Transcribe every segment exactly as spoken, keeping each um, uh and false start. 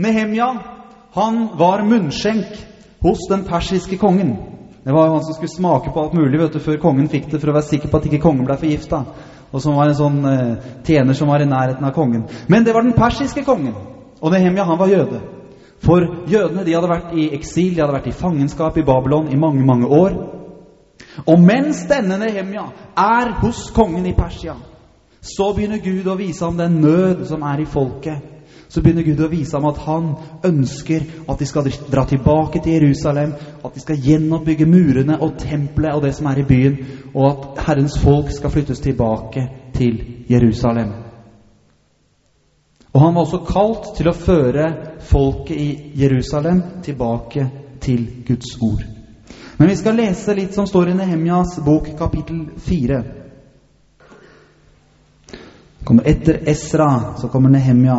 Nehemia, han var munnskjenk hos den persiske kongen. Det var jo han som skulle smake på alt mulig, vet du, før kongen fikk det, for å være sikker på at ikke kongen ble forgiftet. Og som var en sånn eh, tjener som var i nærheten av kongen. Men det var den persiske kongen, og Nehemia, han var jøde. For jødene, de hadde vært i eksil, de hadde vært i fangenskap i Babylon i mange, mange år. Og mens denne Nehemia er hos kongen i Persia, så begynner Gud å vise ham den nød som er i folket. Så begynner Gud å vise ham at han ønsker at de skal dra tilbake til Jerusalem, at de skal gjenoppbygge murene og tempelet og det som er i byen, og at Herrens folk skal flyttes tilbake til Jerusalem. Og han var også kalt til å føre folket i Jerusalem tilbake til Guds ord. Men vi skal lese litt som står i Nehemjas bok, kapittel fire. Kommer etter Esra, så kommer Nehemia.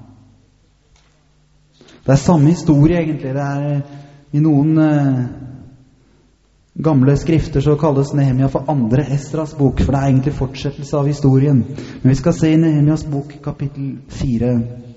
Det er samme historie egentlig. Det er i noen eh, gamle skrifter så kalles Nehemia for andre Esras bok, for det er egentlig fortsettelse av historien. Men vi skal se i Nehemjas bok kapittel fire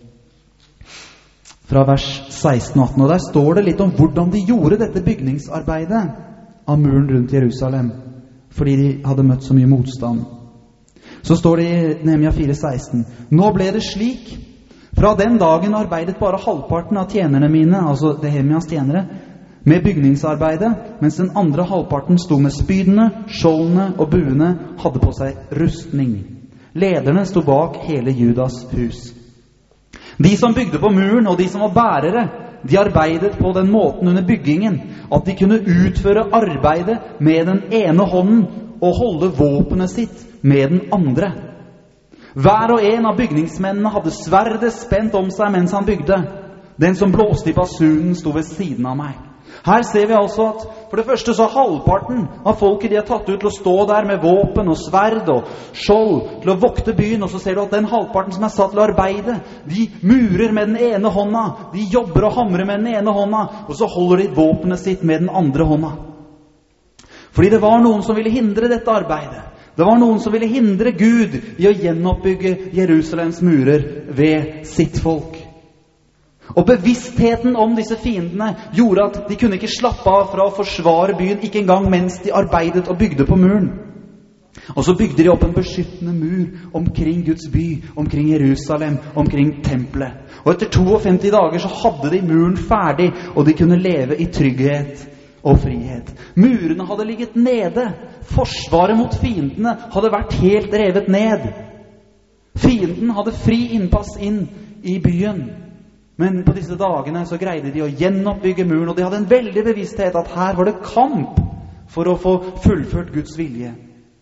fra vers seksten og atten, og der står det litt om hvordan de gjorde dette bygningsarbeidet av muren rundt Jerusalem, fordi de hadde møtt så mye motstand. Så står det i Nehemia fire seksten: Nå ble det slik: fra den dagen arbeidet bare halvparten av tjenerne mine, altså Nehemjas tjenere, med bygningsarbeidet, mens den andre halvparten sto med spydene, skjoldene og buene, hadde på seg rustning. Lederne sto bak hele Judas hus. De som bygde på muren, og de som var bærere, de arbeidet på den måten under byggingen, at de kunne utføre arbeidet med den ene hånden og holde våpenet sitt med den andre. Hver og en av bygningsmennene hadde sverdet spent om seg mens han bygde. Den som blåste i basunen sto ved siden av meg. Her ser vi altså at for det første så halvparten av folket de har tatt ut til å stå der med våpen og sverd og skjold til å vokte byen, og så ser du at den halvparten som er satt til å arbeide, de murer med den ene hånda, de jobber og hamrer med den ene hånda, og så holder de våpenet sitt med den andre hånda. Fordi det var noen som ville hindre dette arbeidet. Det var noen som ville hindre Gud i å gjenoppbygge Jerusalems murer ved sitt folk. Og bevisstheten om disse fiendene gjorde at de kunne ikke slappe av fra å forsvare byen, ikke engang mens de arbeidet og bygde på muren. Og så bygde de opp en beskyttende mur omkring Guds by, omkring Jerusalem, omkring tempelet. Og etter femtito dager så hadde de muren ferdig, og de kunne leve i trygghet og frihet. Murene hadde ligget nede. Forsvaret mot fiendene hadde vært helt revet ned. Fienden hadde fri innpass inn i byen. Men på disse dagene så greide de å gjenoppbygge muren, og de hadde en veldig bevissthet at her var det kamp for å få fullført Guds vilje.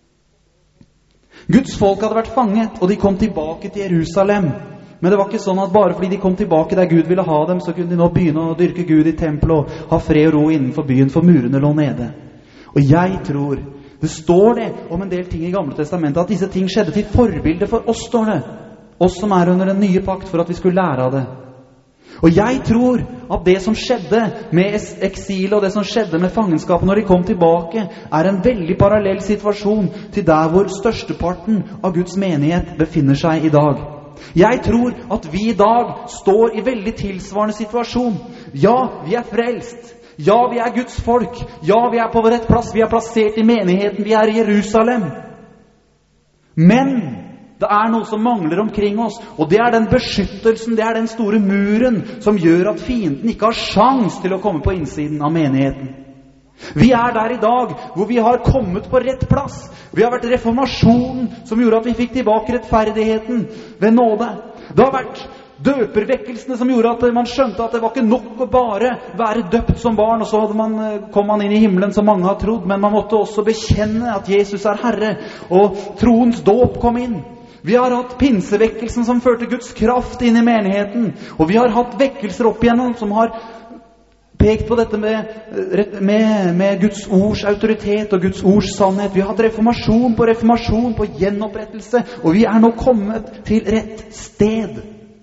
Guds folk hadde vært fanget, og de kom tilbake til Jerusalem. Men det var ikke sånn at bare fordi de kom tilbake der Gud ville ha dem, så kunne de nå begynne å dyrke Gud i tempelet og ha fred og ro innenfor byen, for murene lå nede. Og jeg tror, det står det om en del ting i Gamle Testamentet, at disse ting skjedde til forbilde for oss, står det. Oss som er under den nye pakt, for at vi skulle lære av det. Og jeg tror at det som skjedde med eksil og det som skjedde med fangenskapet når de kom tilbake, er en veldig parallell situasjon til der hvor størsteparten av Guds menighet befinner seg i dag. Jeg tror at vi i dag står i veldig tilsvarende situasjon. Ja, vi er frelst. Ja, vi er Guds folk. Ja, vi er på rett plass. Vi er plassert i menigheten. Vi er i Jerusalem. Men det er noe som mangler omkring oss, og det er den beskyttelsen, det er den store muren som gjør at fienden ikke har sjans til å komme på innsiden av menigheten. Vi er der i dag hvor vi har kommet på rett plass. Vi har vært reformasjonen som gjorde at vi fikk tilbake rettferdigheten ved nåde. Det har vært døpervekkelsene som gjorde at man skjønte at det var ikke nok å bare være døpt som barn, og så hadde man, kom man inn i himmelen som mange har trodd, men man måtte også bekjenne at Jesus er Herre, og troens dåp kom inn. Vi har hatt pinsevekkelsen som førte Guds kraft inn i menigheten, og vi har hatt vekkelser opp igjennom som har pekt på dette med, med, med Guds ords autoritet og Guds ords sannhet. Vi har hatt reformasjon på reformasjon, på gjenopprettelse, og vi er nå kommet til rett sted.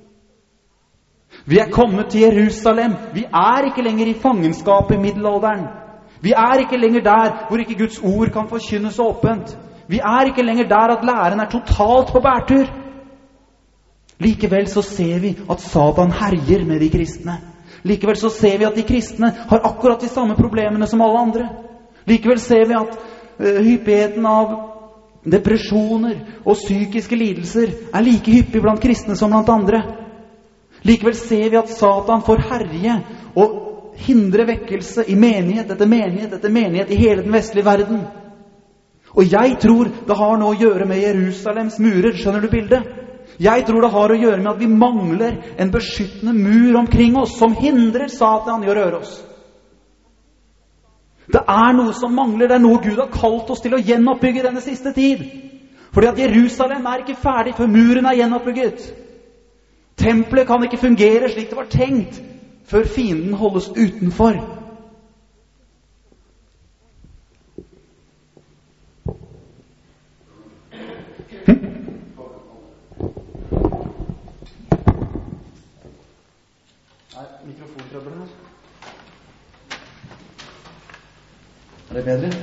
Vi er kommet til Jerusalem. Vi er ikke lenger i fangenskap i middelalderen. Vi er ikke lenger der hvor ikke Guds ord kan forkynnes åpent. Vi er ikke lenger der at læren er totalt på bærtur. Likevel så ser vi at Satan herjer med de kristne. Likevel så ser vi at de kristne har akkurat de samme problemene som alle andre. Likevel ser vi at uh, hyppigheten av depresjoner og psykiske lidelser er like hyppig blant kristne som blant andre. Likevel ser vi at Satan får herje og hindre vekkelse i menighet etter menighet etter menighet i hele den vestlige verden. Og jeg tror det har noe å gjøre med Jerusalems murer, skjønner du bildet? Jeg tror det har å gjøre med at vi mangler en beskyttende mur omkring oss som hindrer Satan i å røre oss. Det er noe som mangler, det er noe Gud har kalt oss til å gjenoppbygge denne siste tid. Fordi at Jerusalem er ikke ferdig før muren er gjenoppbygget. Tempelet kan ikke fungere slik det var tenkt før fienden holdes utenfor. Hm? Er mikrofontrøbbel her? Er det bedre?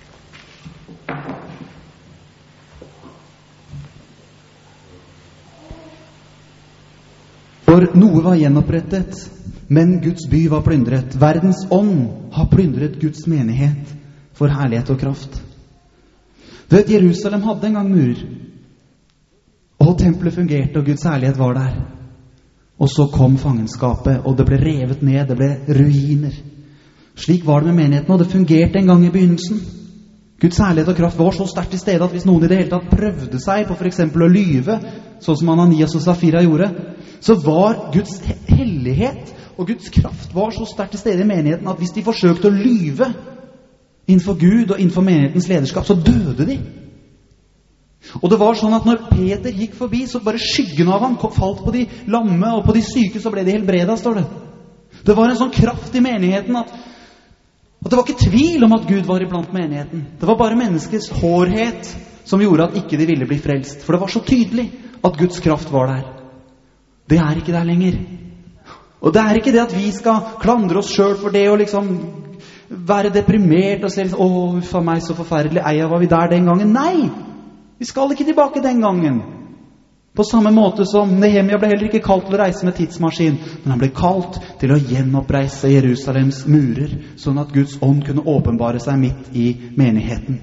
For noe var gjenopprettet, men Guds by var plyndret. Verdens ånd har plyndret Guds menighet for herlighet og kraft. Du vet, Jerusalem hadde en gang murer, og tempelet fungerte, og Guds herlighet var der. Og så kom fangenskapet, og det ble revet ned, det ble ruiner. Slik var det med menigheten, og det fungerte en gang i begynnelsen. Guds herlighet og kraft var så sterkt til stede at hvis noen i det hele tatt prøvde seg på for eksempel å lyve, sånn som Ananias og Safira gjorde, så var Guds hellighet og Guds kraft var så sterkt til stede i menigheten at hvis de forsøkte å lyve innenfor Gud og innenfor menighetens lederskap, så døde de. Og det var sånn at når Peter gikk forbi, så bare skyggen av ham falt på de lamme og på de syke, så ble de helbreda, står det. Det var en sånn kraft i menigheten at Og det var ikke tvil om at Gud var iblant menigheten. Det var bare menneskets hårhet som gjorde at ikke de ville bli frelst. For det var så tydelig at Guds kraft var der. Det er ikke der lenger. Og det er ikke det at vi skal klandre oss selv for det og liksom være deprimert og se liksom, åh, for meg så forferdelig, eia var vi der den gangen. Nei, vi skal ikke tilbake den gangen. På samme måte som Nehemia ble heller ikke kalt til å reise med tidsmaskin, men han ble kalt til å gjenoppreise Jerusalems murer, sånn at Guds ånd kunne åpenbare seg midt i menigheten.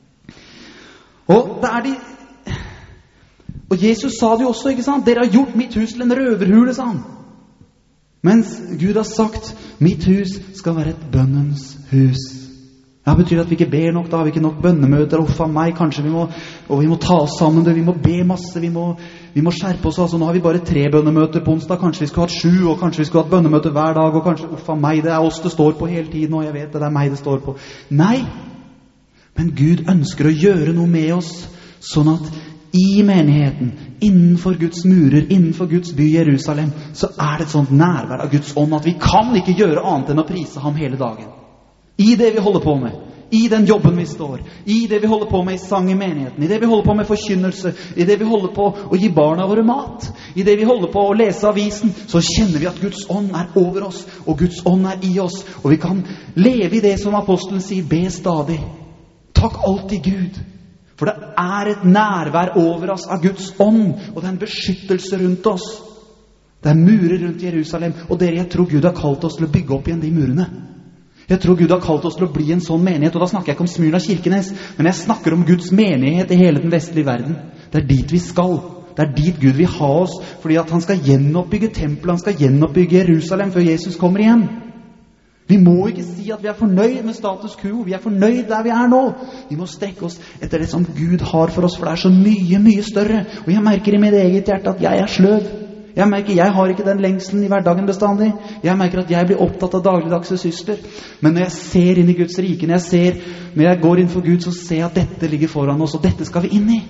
Og det er de Og Jesus sa det jo også, ikke sant? Dere har gjort mitt hus til en røverhule, sa han. Mens Gud har sagt, mitt hus skal være et bønnens hus. Ja, betyr det at vi ikke ber nok, da har vi ikke nok bønnemøter, og for meg kanskje vi må, og vi må ta oss sammen, vi må be masse, vi må, vi må skjerpe oss, altså nå har vi bare tre bønnemøter på onsdag, kanskje vi skulle hatt sju, og kanskje vi skulle hatt bønnemøter hver dag, og kanskje, for meg, det er oss det står på hele tiden, og jeg vet det, det er meg det står på. Nei, men Gud ønsker å gjøre noe med oss, sånn at i menigheten, innenfor Guds murer, innenfor Guds by Jerusalem, så er det et sånt nærvær av Guds ånd, at vi kan ikke gjøre annet enn å prise ham hele dagen. I det vi holder på med, i den jobben vi står, i det vi holder på med i sang i menigheten, i det vi holder på med forkynnelse, i det vi holder på å gi barna våre mat, i det vi holder på å lese avisen, så kjenner vi at Guds ånd er over oss, og Guds ånd er i oss, og vi kan leve i det som apostelen sier, be stadig. Takk alltid Gud, for det er et nærvær over oss av Guds ånd, og det er en beskyttelse rundt oss. Det er murer rundt Jerusalem, og dere, jeg tror Gud har kalt oss til å bygge opp igjen de murene. Jeg tror Gud har kalt oss til å bli en sånn menighet, og da snakker jeg ikke om Smyrna Kirkenes, men jeg snakker om Guds menighet i hele den vestlige verden. Det er dit vi skal. Det er dit Gud vil ha oss, fordi at han skal gjenoppbygge tempelet, han skal gjenoppbygge Jerusalem før Jesus kommer igjen. Vi må ikke si at vi er fornøyd med status quo, vi er fornøyd der vi er nå. Vi må strekke oss etter det som Gud har for oss, for det er så mye, mye større. Og jeg merker i mitt eget hjerte at jeg er sløv. Jeg merker, jeg har ikke den lengselen i hverdagen bestandig. Jeg merker at jeg blir opptatt av dagligdagse sysler. Men når jeg ser inn i Guds rike, når jeg, ser, når jeg går inn for Gud, så ser jeg at dette ligger foran oss, og dette skal vi inn i.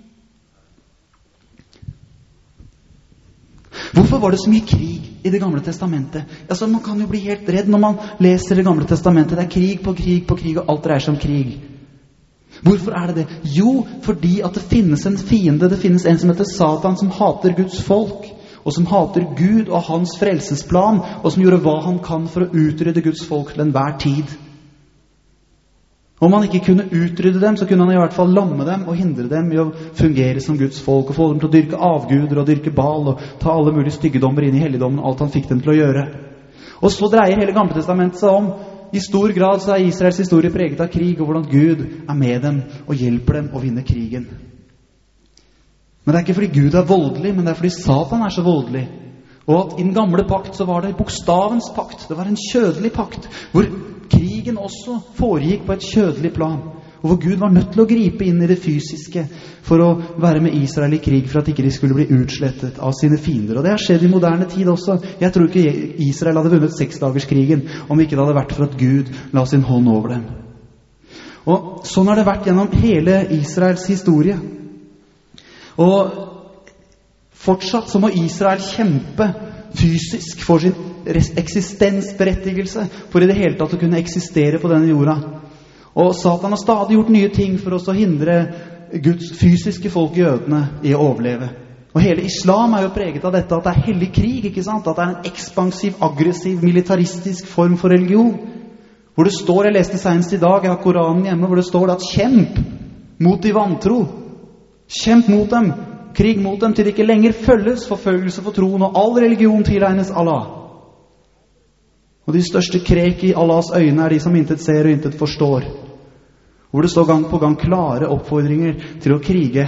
Hvorfor var det så mye krig i Det gamle testamentet? Altså, man kan jo bli helt redd når man leser Det gamle testamentet. Det er krig på krig på krig, og alt dreier seg om krig. Hvorfor er det det? Jo, fordi at det finnes en fiende, det finnes en som heter Satan, som hater Guds folk, og som hater Gud og hans frelsesplan, og som gjorde hva han kan for å utrydde Guds folk til enhver tid. Om han ikke kunne utrydde dem, så kunne han i hvert fall lamme dem og hindre dem i å fungere som Guds folk, og få dem til å dyrke avguder og dyrke bal og ta alle mulige styggedommer inn i helligdommen, alt han fikk dem til å gjøre. Og så dreier hele Gamle testamentet seg om. I stor grad så er Israels historie preget av krig, og hvordan Gud er med dem og hjelper dem å vinne krigen. Men det er ikke fordi Gud er voldelig, men det er fordi Satan er så voldelig. Og at i den gamle pakt så var det bokstavens pakt. Det var en kjødelig pakt, hvor krigen også foregikk på et kjødelig plan. Og hvor Gud var nødt til å gripe inn i det fysiske for å være med Israel i krig, for at ikke de skulle bli utslettet av sine fiender. Og det har skjedd i moderne tid også. Jeg tror ikke Israel hadde vunnet seksdagerskrigen om ikke det hadde vært for at Gud la sin hånd over dem. Og sånn har det vært gjennom hele Israels historie. Og fortsatt så må Israel kjempe fysisk for sin eksistensberettigelse, for i det hele tatt å kunne eksistere på denne jorda. Og Satan har stadig gjort nye ting for oss å hindre Guds fysiske folk, jødene, i å overleve. Og hele islam er jo preget av dette, at det er hellig krig, ikke sant? At det er en ekspansiv, aggressiv, militaristisk form for religion. Hvor det står, jeg leste senest i dag, jeg har Koranen hjemme, hvor det står at kjemp mot de vantro. Kjemp mot dem, krig mot dem, til det ikke lenger følges forfølgelse for troen, og all religion tilegnes Allah. Og de største krek i Allahs øyne er de som intet ser og intet forstår. Hvor det står gang på gang klare oppfordringer til å krige.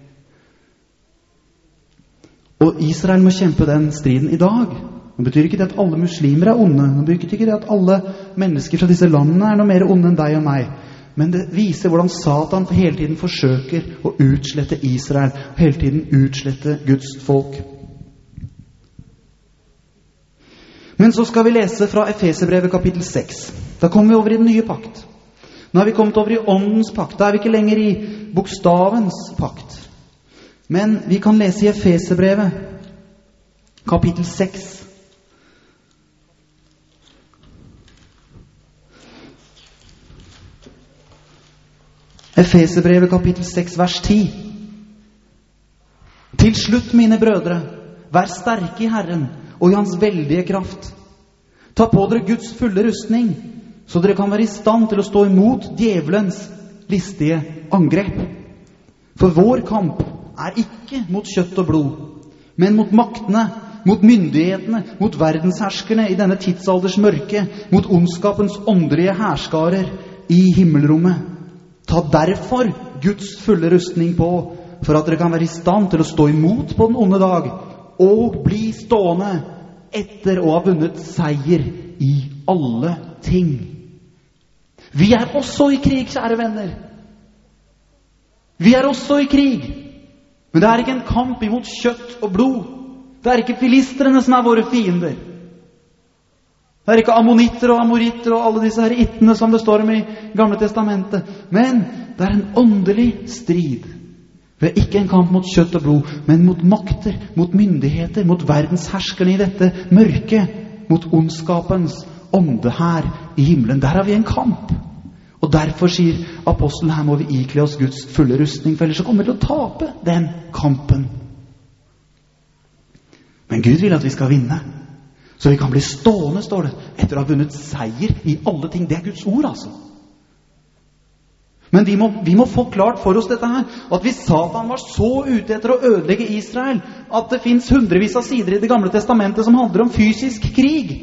Og Israel må kjempe den striden i dag. Det betyr ikke det at alle muslimer er onde. Det betyr ikke det at alle mennesker fra disse landene er noe mer onde enn deg og meg. Men det viser hvordan Satan hele tiden forsøker å utslette Israel, og hele tiden utslette Guds folk. Men så skal vi lese fra Efeserbrevet kapittel seks. Da kommer vi over i den nye pakt. Nå har vi kommet over i åndens pakt. Da er vi ikke lenger i bokstavens pakt. Men vi kan lese i Efeserbrevet kapittel seks. Efeserbrevet kapittel seks, vers ti. Til slutt, mine brødre, vær sterke i Herren og i hans veldige kraft. Ta på dere Guds fulle rustning, så dere kan være i stand til å stå imot djevelens listige angrep. For vår kamp er ikke mot kjøtt og blod, men mot maktene, mot myndighetene, mot verdensherskerne i denne tidsalders mørke, mot ondskapens åndelige herskarer i himmelrommet. Ta derfor Guds fulle rustning på, for at dere kan være i stand til å stå imot på den onde dag, og bli stående etter å ha vunnet seier i alle ting. Vi er også i krig, kjære venner. Vi er også i krig. Men det er ikke en kamp imot kjøtt og blod. Det er ikke filistrene som er våre fiender. Det er ikke ammonitter og amoritter og alle disse her ittene som det står om i Gamle testamentet. Men det er en åndelig strid. Det er ikke en kamp mot kjøtt og blod, men mot makter, mot myndigheter, mot verdensherskerne i dette mørke, mot ondskapens ånde her i himmelen. Der har vi en kamp. Og derfor sier apostelen, her må vi ikle oss Guds fulle rustning, for ellers så kommer vi til å tape den kampen. Men Gud vil at vi skal vinne. Så vi kan bli stående, står det, etter å ha vunnet seier i alle ting. Det er Guds ord, altså. Men vi må, vi må få klart for oss dette her, at hvis Satan var så ute etter å ødelegge Israel, at det finnes hundrevis av sider i det gamle testamentet som handler om fysisk krig,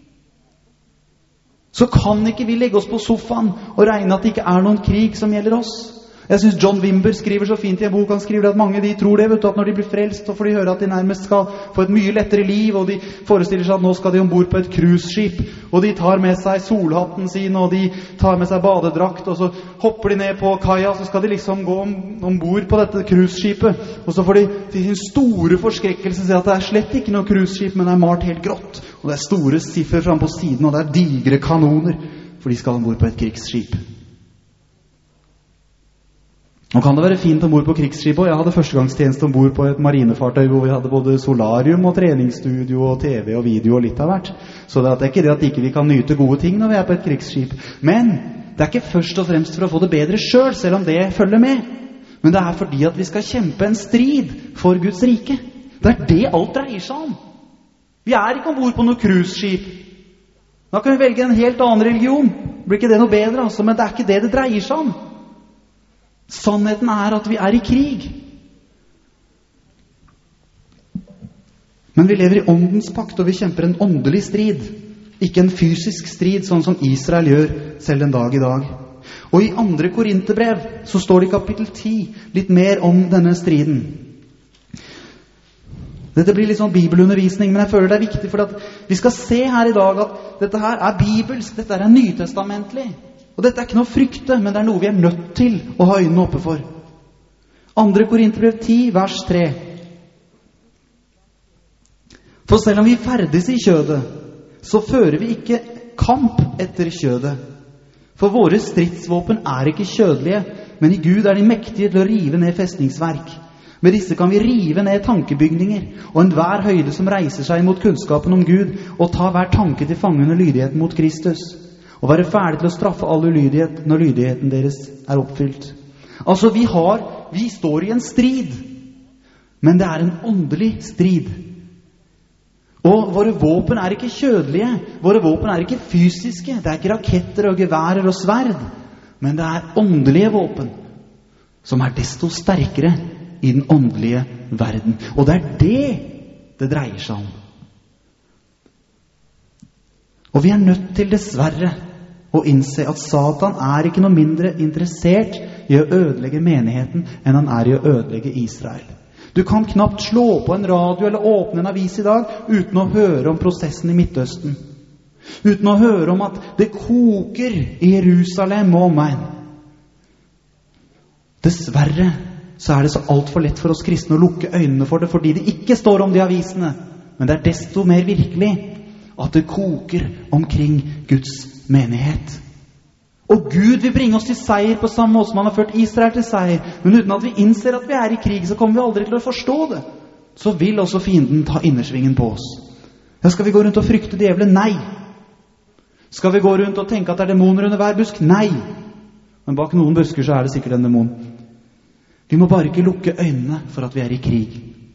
så kan ikke vi legge oss på sofaen og regne at det ikke er noen krig som gjelder oss. Jeg synes John Wimber skriver så fint i en bok. Han skriver at mange de tror det, vet du, at når de blir frelst, så får de høre at de nærmest skal få et mye lettere liv, og de forestiller seg at nå skal de ombord på et cruiseskip, og de tar med seg solhatten sin, og de tar med seg badedrakt, og så hopper de ned på kaia, så skal de liksom gå om, ombord på dette cruiseskipet, og så får de til sin store forskrekkelse se at det er slett ikke noe cruiseskip, men det er malt helt grått, og det er store siffer frem på siden, og det er digre kanoner, for de skal ombord på et krigsskip. Nå kan det være fint ombord på krigsskipet, og jeg hadde førstegangstjeneste ombord på et marinefartøy hvor vi hadde både solarium og treningsstudio og tv og video og litt av hvert. Så det er ikke det at ikke vi kan nyte gode ting når vi er på et krigsskip. Men det er ikke først og fremst for å få det bedre selv, selv om det følger med. Men det er fordi at vi skal kjempe en strid for Guds rike. Det er det alt dreier seg om. Vi er ikke ombord på noe cruiseskip. Da kan vi velge en helt annen religion. blir ikke det noe bedre, altså, men det er ikke det det dreier seg om. Sannheten er at vi er i krig. Men vi lever i åndens pakt, og vi kjemper en åndelig strid, ikke en fysisk strid, sånn som Israel gjør selv en dag i dag. Og i andre Korinterbrev så står det i kapittel ti litt mer om denne striden. Dette blir litt sånn bibelundervisning, men jeg føler det er viktig, for at vi skal se her i dag at dette her er bibelsk, dette er nytestamentlig. Og dette er ikke noe frykte, men det er noe vi er nødt til å ha øynene oppe for. andre Korinterbrev ti, vers tre. For selv om vi ferdes i kjødet, så fører vi ikke kamp etter kjødet. For våre stridsvåpen er ikke kjødelige, men i Gud er de mektige til å rive ned festningsverk. Med disse kan vi rive ned tankebygninger, og enhver høyde som reiser seg mot kunnskapen om Gud, og ta hver tanke til fange under lydighet mot Kristus, og være ferdig til å straffe all ulydighet når lydigheten deres er oppfylt. Altså, vi har, vi står i en strid, men det er en åndelig strid. Og våre våpen er ikke kjødelige, våre våpen er ikke fysiske, det er ikke raketter og geværer og sverd, men det er åndelige våpen, som er desto sterkere i den åndelige verden. Og det er det det dreier seg om. Og vi er nødt til dessverre å innse at Satan er ikke noe mindre interessert i å ødelegge menigheten enn han er i å ødelegge Israel. Du kan knapt slå på en radio eller åpne en avis i dag uten å høre om prosessen i Midtøsten. Uten å høre om at det koker i Jerusalem og omegn. Dessverre så er det så alt for lett for oss kristne å lukke øynene for det, fordi det ikke står om de avisene. Men det er desto mer virkelig at det koker omkring Guds menighet. Og Gud vil bringe oss til seier på samme måte som han har ført Israel til seier. Men uten at vi innser at vi er i krig, så kommer vi aldri til å forstå det. Så vil også fienden ta innersvingen på oss. Ja, skal vi gå rundt og frykte djevelen? Nei. Skal vi gå rundt og tenke at det er demoner under hver busk? Nei. Men bak noen busker så er det sikkert en demon. Vi må bare ikke lukke øynene for at vi er i krig.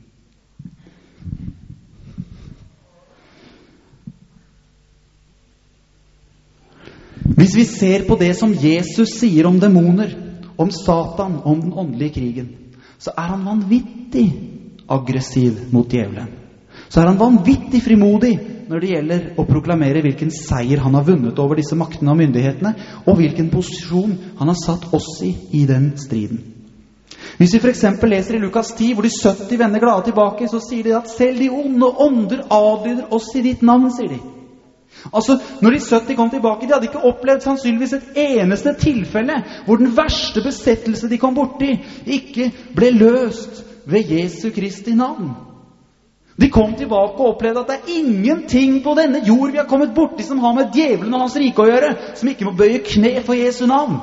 Hvis vi ser på det som Jesus sier om demoner, om Satan, om den åndelige krigen, så er han vanvittig aggressiv mot djevelen. Så er han vanvittig frimodig når det gjelder å proklamere hvilken seier han har vunnet over disse maktene og myndighetene, og hvilken posisjon han har satt oss i i den striden. Hvis vi for eksempel leser i Lukas ti, hvor de sytti vender glade tilbake, så sier de at selv de onde ånder adlyder oss i ditt navn, sier de. Altså, når de sytti kom tilbake, de hadde ikke opplevd sannsynligvis et eneste tilfelle hvor den verste besettelse de kom borti ikke ble løst ved Jesu Kristi navn. De kom tilbake og opplevde at det er ingenting på denne jord vi har kommet borti som har med djevelen og hans rike å gjøre, som ikke må bøye kne for Jesu navn.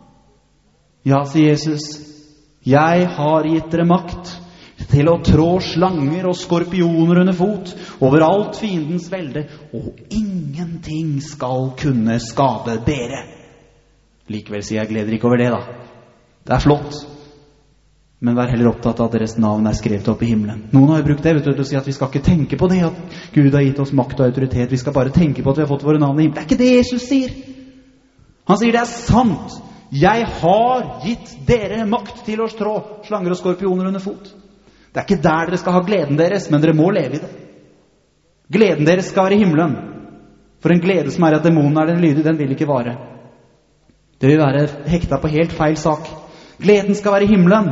Ja, sier Jesus, jeg har gitt dere makt til å trå slanger og skorpioner under fot over alt fiendens velde, og ingenting skal kunne skade dere. Likevel sier jeg, gleder ikke over det da. Det er flott. Men vær heller opptatt av at deres navn er skrevet opp i himmelen. Noen har jo brukt det vet du, til å si at vi skal ikke tenke på det, at Gud har gitt oss makt og autoritet. Vi skal bare tenke på at vi har fått våre navn i himmelen. Det er ikke det Jesus sier. Han sier det er sant. Jeg har gitt dere makt til å trå slanger og skorpioner under fot. Det er ikke der dere skal ha gleden deres, men dere må leve i det. Gleden deres skal være i himmelen. For en glede som er at demonen er den lydige, den vil ikke vare. Det vil være hekta på helt feil sak. Gleden skal være i himmelen.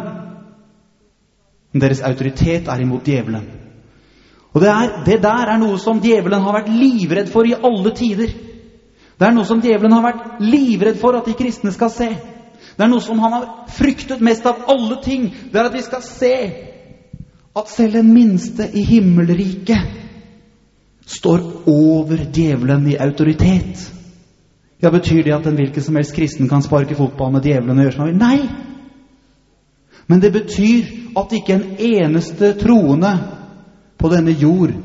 Men deres autoritet er imot djevelen. Og det, er, det der er noe som djevelen har vært livredd for i alle tider. Det er noe som djevelen har vært livredd for at de kristne skal se. Det er noe som han har fryktet mest av alle ting. Det er at vi skal se at selv den minste i himmelriket står over djevelen i autoritet. Ja, betyr det at en hvilken som helst kristen kan sparke fotball med djevelen og gjøre som han vil? Nei! Men det betyr at ikke en eneste troende på denne jord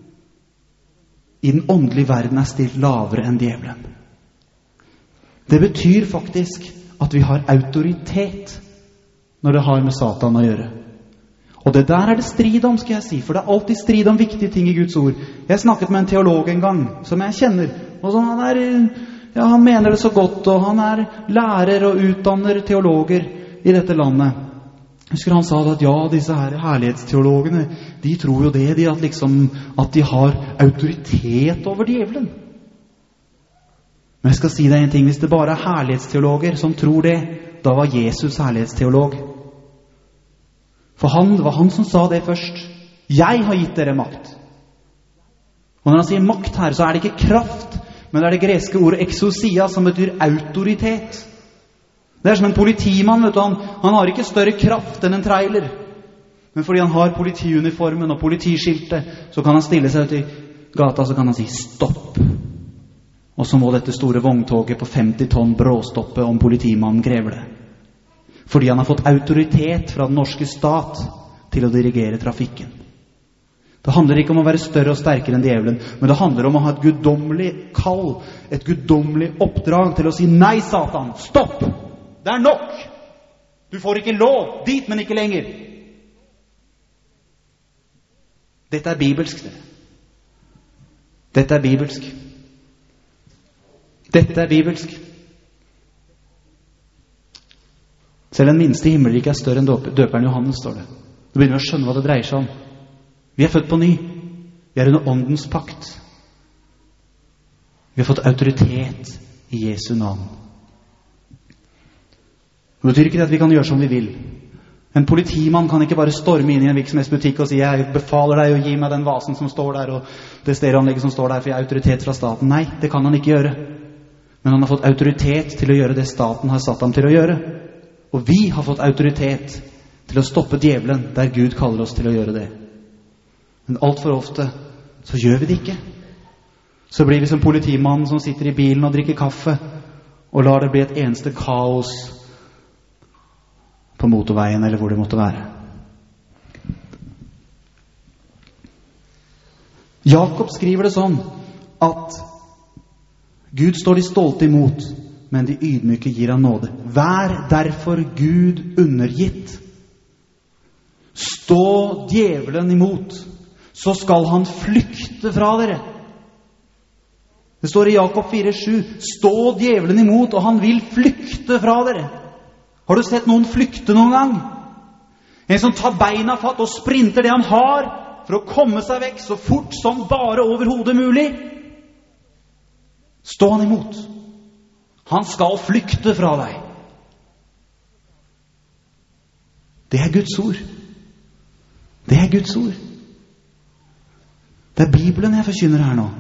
i den åndelige verden er stilt lavere enn djevelen. Det betyr faktisk at vi har autoritet når det har med Satan å gjøre. Og det der er det strid om, skal jeg si, for det er alltid strid om viktige ting i Guds ord. Jeg snakket med en teolog en gang, som jeg kjenner, og som han er Ja, han mener det så godt, og han er lærer og utdanner teologer i dette landet. Jeg husker han sa at ja, disse her herlighetsteologene, de tror jo det, de at, liksom, at de har autoritet over djevelen. Men jeg skal si deg en ting, hvis det bare er herlighetsteologer som tror det, da var Jesus herlighetsteolog. For han, det var han som sa det først. Jeg har gitt dere makt. Og når han sier makt her, så er det ikke kraft, men det er det greske ordet exousia, som betyr autoritet. Det er som en politimann, vet du, han, han har ikke større kraft enn en trailer. Men fordi han har politiuniformen og politiskiltet, så kan han stille seg ut i gata, så kan han si stopp. Og så må dette store vogntoget på femti tonn bråstoppe om politimannen krever det. Fordi han har fått autoritet fra den norske stat til å dirigere trafikken. Det handler ikke om å være større og sterkere enn djevelen, men det handler om å ha et guddommelig kall, et guddommelig oppdrag til å si nei, Satan, stopp! Det er nok! Du får ikke lov, dit, men ikke lenger. Dette er bibelsk, dere. Dette er bibelsk. Dette er bibelsk. Selv den minste himmelrike er større enn døperen Johannes, står det. Du begynner å skjønne hva det dreier seg om. Vi er født på ny. Vi er under åndens pakt. Vi har fått autoritet i Jesu navn. Det betyr ikke at vi kan gjøre som vi vil. En politimann kan ikke bare storme inn i en virksomhetsbutikk og si jeg befaler deg å gi meg den vasen som står der og det stereoanlegget som står der, for jeg har autoritet fra staten. Nei, det kan han ikke gjøre. Men han har fått autoritet til å gjøre det staten har satt ham til å gjøre. Og vi har fått autoritet til å stoppe djevelen der Gud kaller oss til å gjøre det. Men alt for ofte så gjør vi det ikke. Så blir vi som politimannen som sitter i bilen og drikker kaffe og lar det bli et eneste kaos på motorveien eller hvor det måtte være. Jakob skriver det sånn at Gud står de stolte imot, men de ydmyke gir han nåde. Vær derfor Gud undergitt. Stå djevelen imot, så skal han flykte fra dere. Det står i Jakob fire sju, stå djevelen imot, og han vil flykte fra dere. Har du sett noen flykte noen gang? En som tar beina fatt og sprinter det han har, for å komme seg vekk så fort som bare overhodet mulig. Stå han imot. Han skal flykte fra deg. Det er Guds ord. Det er Guds ord. Det er Bibelen jeg forkynner her nå.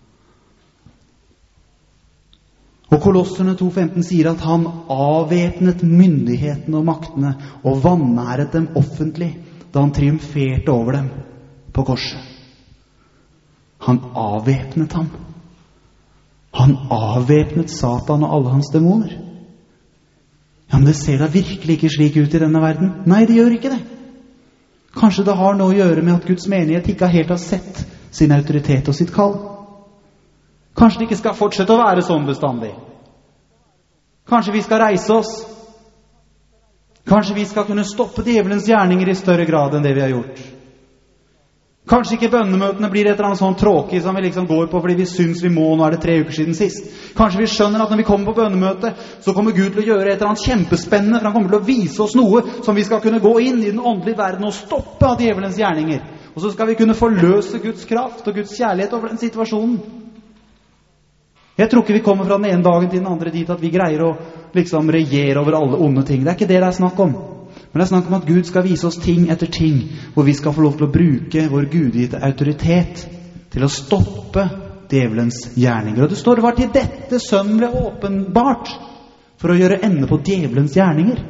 Og Kolosserne to femten sier at han avvæpnet myndighetene og maktene og vanæret dem offentlig da han triumferte over dem på korset. Han avvæpnet ham. Han avvæpnet Satan og alle hans demoner. Ja, men det ser da virkelig ikke slik ut i denne verden. Nei, det gjør ikke det. Kanskje det har noe å gjøre med at Guds menighet ikke helt har sett sin autoritet og sitt kall. Kanskje det ikke skal fortsette å være sånn bestandig. Kanskje vi skal reise oss. Kanskje vi skal kunne stoppe djevelens gjerninger i større grad enn det vi har gjort. Kanskje ikke bønnemøtene blir et eller annet sånn tråkig som vi liksom går på fordi vi syns vi må, nå er det tre uker siden sist. Kanskje vi skjønner at når vi kommer på bønnemøte, så kommer Gud til å gjøre et eller annet kjempespennende, for han kommer til å vise oss noe som vi skal kunne gå inn i den åndelige verden og stoppe av djevelens gjerninger. Og så skal vi kunne forløse Guds kraft og Guds kjærlighet over den situasjonen. Jeg tror ikke vi kommer fra den ene dagen til den andre dit at vi greier å liksom regjere over alle onde ting. Det er ikke det det er snakk om. Men det er snakk om at Gud skal vise oss ting etter ting, hvor vi skal få lov til å bruke vår gudgitte autoritet til å stoppe djevelens gjerninger. Og det står det var til dette sønnen ble åpenbart, for å gjøre ende på djevelens gjerninger.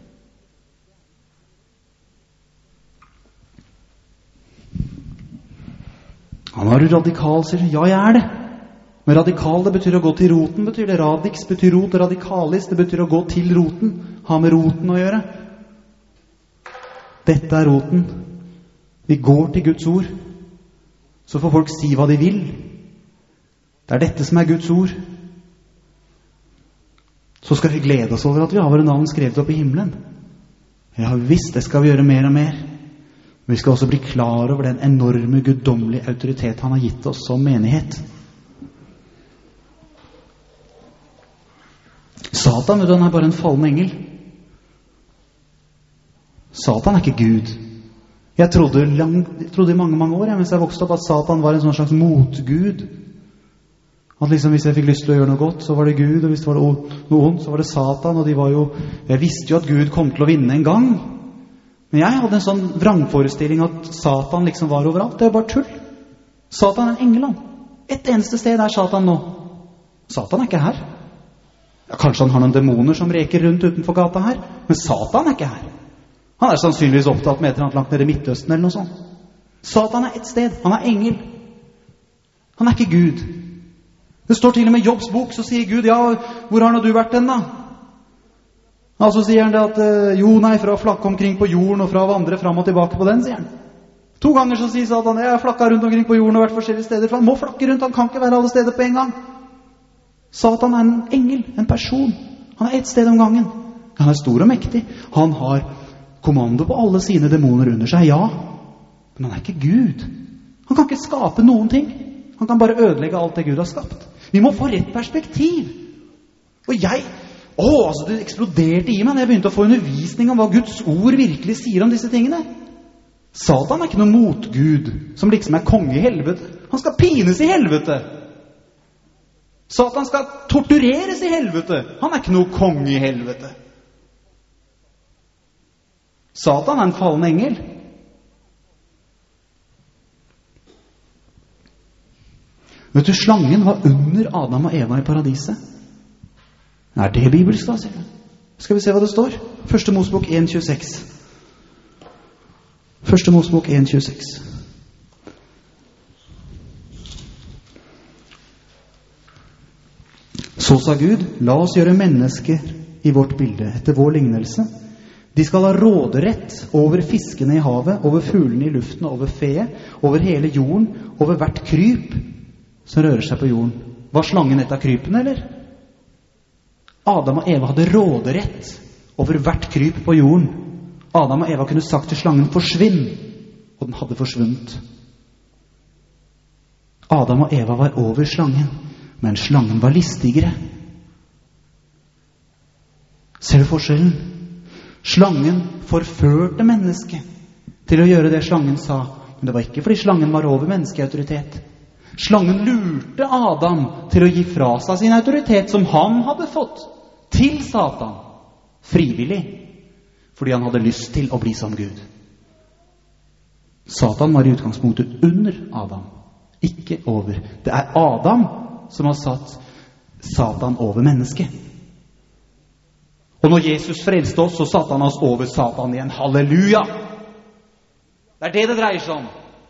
Han var jo radikal, sier han. Ja, jeg er det. Men radikal, det betyr å gå til roten, betyr det. Radix betyr rot, og radikalis, det betyr å gå til roten. Ha med roten å gjøre. Dette er roten. Vi går til Guds ord. Så får folk si hva de vil. Det er dette som er Guds ord. Så skal vi glede oss over at vi har våre navn skrevet opp i himmelen. Ja, visst, det skal vi gjøre mer og mer. Men vi skal også bli klar over den enorme guddommelige autoritet han har gitt oss som menighet. Satan, vet du, han er bare en fallen engel. Satan er ikke Gud. Jeg trodde, lang, jeg trodde i mange, mange år, ja, mens jeg vokste opp, at Satan var en sånn slags motgud. At liksom hvis jeg fikk lyst til å gjøre noe godt, så var det Gud, og hvis det var noe ondt, så var det Satan, og de var jo, jeg visste jo at Gud kom til å vinne en gang. Men jeg hadde en sånn vrangforestilling at Satan liksom var overalt. Det er bare tull. Satan er en engel, han. Et eneste sted er Satan nå. Satan er ikke her. Ja, kanskje han har noen demoner som reker rundt utenfor gata her, men Satan er ikke her. Han er sannsynligvis opptatt med et eller annet langt nede i Midtøsten eller noe sånt. Satan er et sted. Han er engel. Han er ikke Gud. Det står til og med i Jobbs bok, så sier Gud, ja, hvor har nå du vært den da? Og så sier han det at, jo nei, fra å flakke omkring på jorden og fra å vandre fram og tilbake på den, sier han. To ganger så sier Satan, jeg har flakket rundt omkring på jorden og vært forskjellige steder, for han må flakke rundt, han kan ikke være alle steder på en gang. Satan er en engel, en person. Han er et sted om gangen. Han er stor og mektig. Han har kommando på alle sine demoner under seg, ja. Men han er ikke Gud. Han kan ikke skape noen ting. Han kan bare ødelegge alt det Gud har skapt. Vi må få rett perspektiv. Og jeg, å, altså det eksploderte i meg når jeg begynte å få undervisning om hva Guds ord virkelig sier om disse tingene. Satan er ikke noen motgud som liksom er konge i helvete. Han skal pines i helvete. Satan skal tortureres i helvete. Han er ikke noen konge i helvete. Satan er en fallen engel. Vet du, slangen var under Adam og Eva i paradiset. Er det bibelsk da, sier du? Skal vi se hva det står? Første Mosebok en tjueseks. Første Mosebok en tjueseks. Så sa Gud, la oss gjøre mennesker i vårt bilde, etter vår lignelse. De skal ha råderett over fiskene i havet, over fuglene i luften, over fe, over hele jorden, over hvert kryp som rører seg på jorden. Var slangen et av krypene, eller? Adam og Eva hadde råderett over hvert kryp på jorden. Adam og Eva kunne sagt til slangen, forsvinn, og den hadde forsvunnet. Adam og Eva var over slangen, men slangen var listigere. Ser du forskjellen? Slangen forførte mennesket til å gjøre det slangen sa, men det var ikke fordi slangen var over menneskeautoritet. Slangen lurte Adam til å gi fra seg sin autoritet som han hadde fått til Satan, frivillig, fordi han hadde lyst til å bli som Gud. Satan var i utgangspunktet under Adam, ikke over. Det er Adam som har satt Satan over mennesket. Og når Jesus frelste oss, så satte han oss over Satan igjen. Halleluja! Det er det det dreier seg om.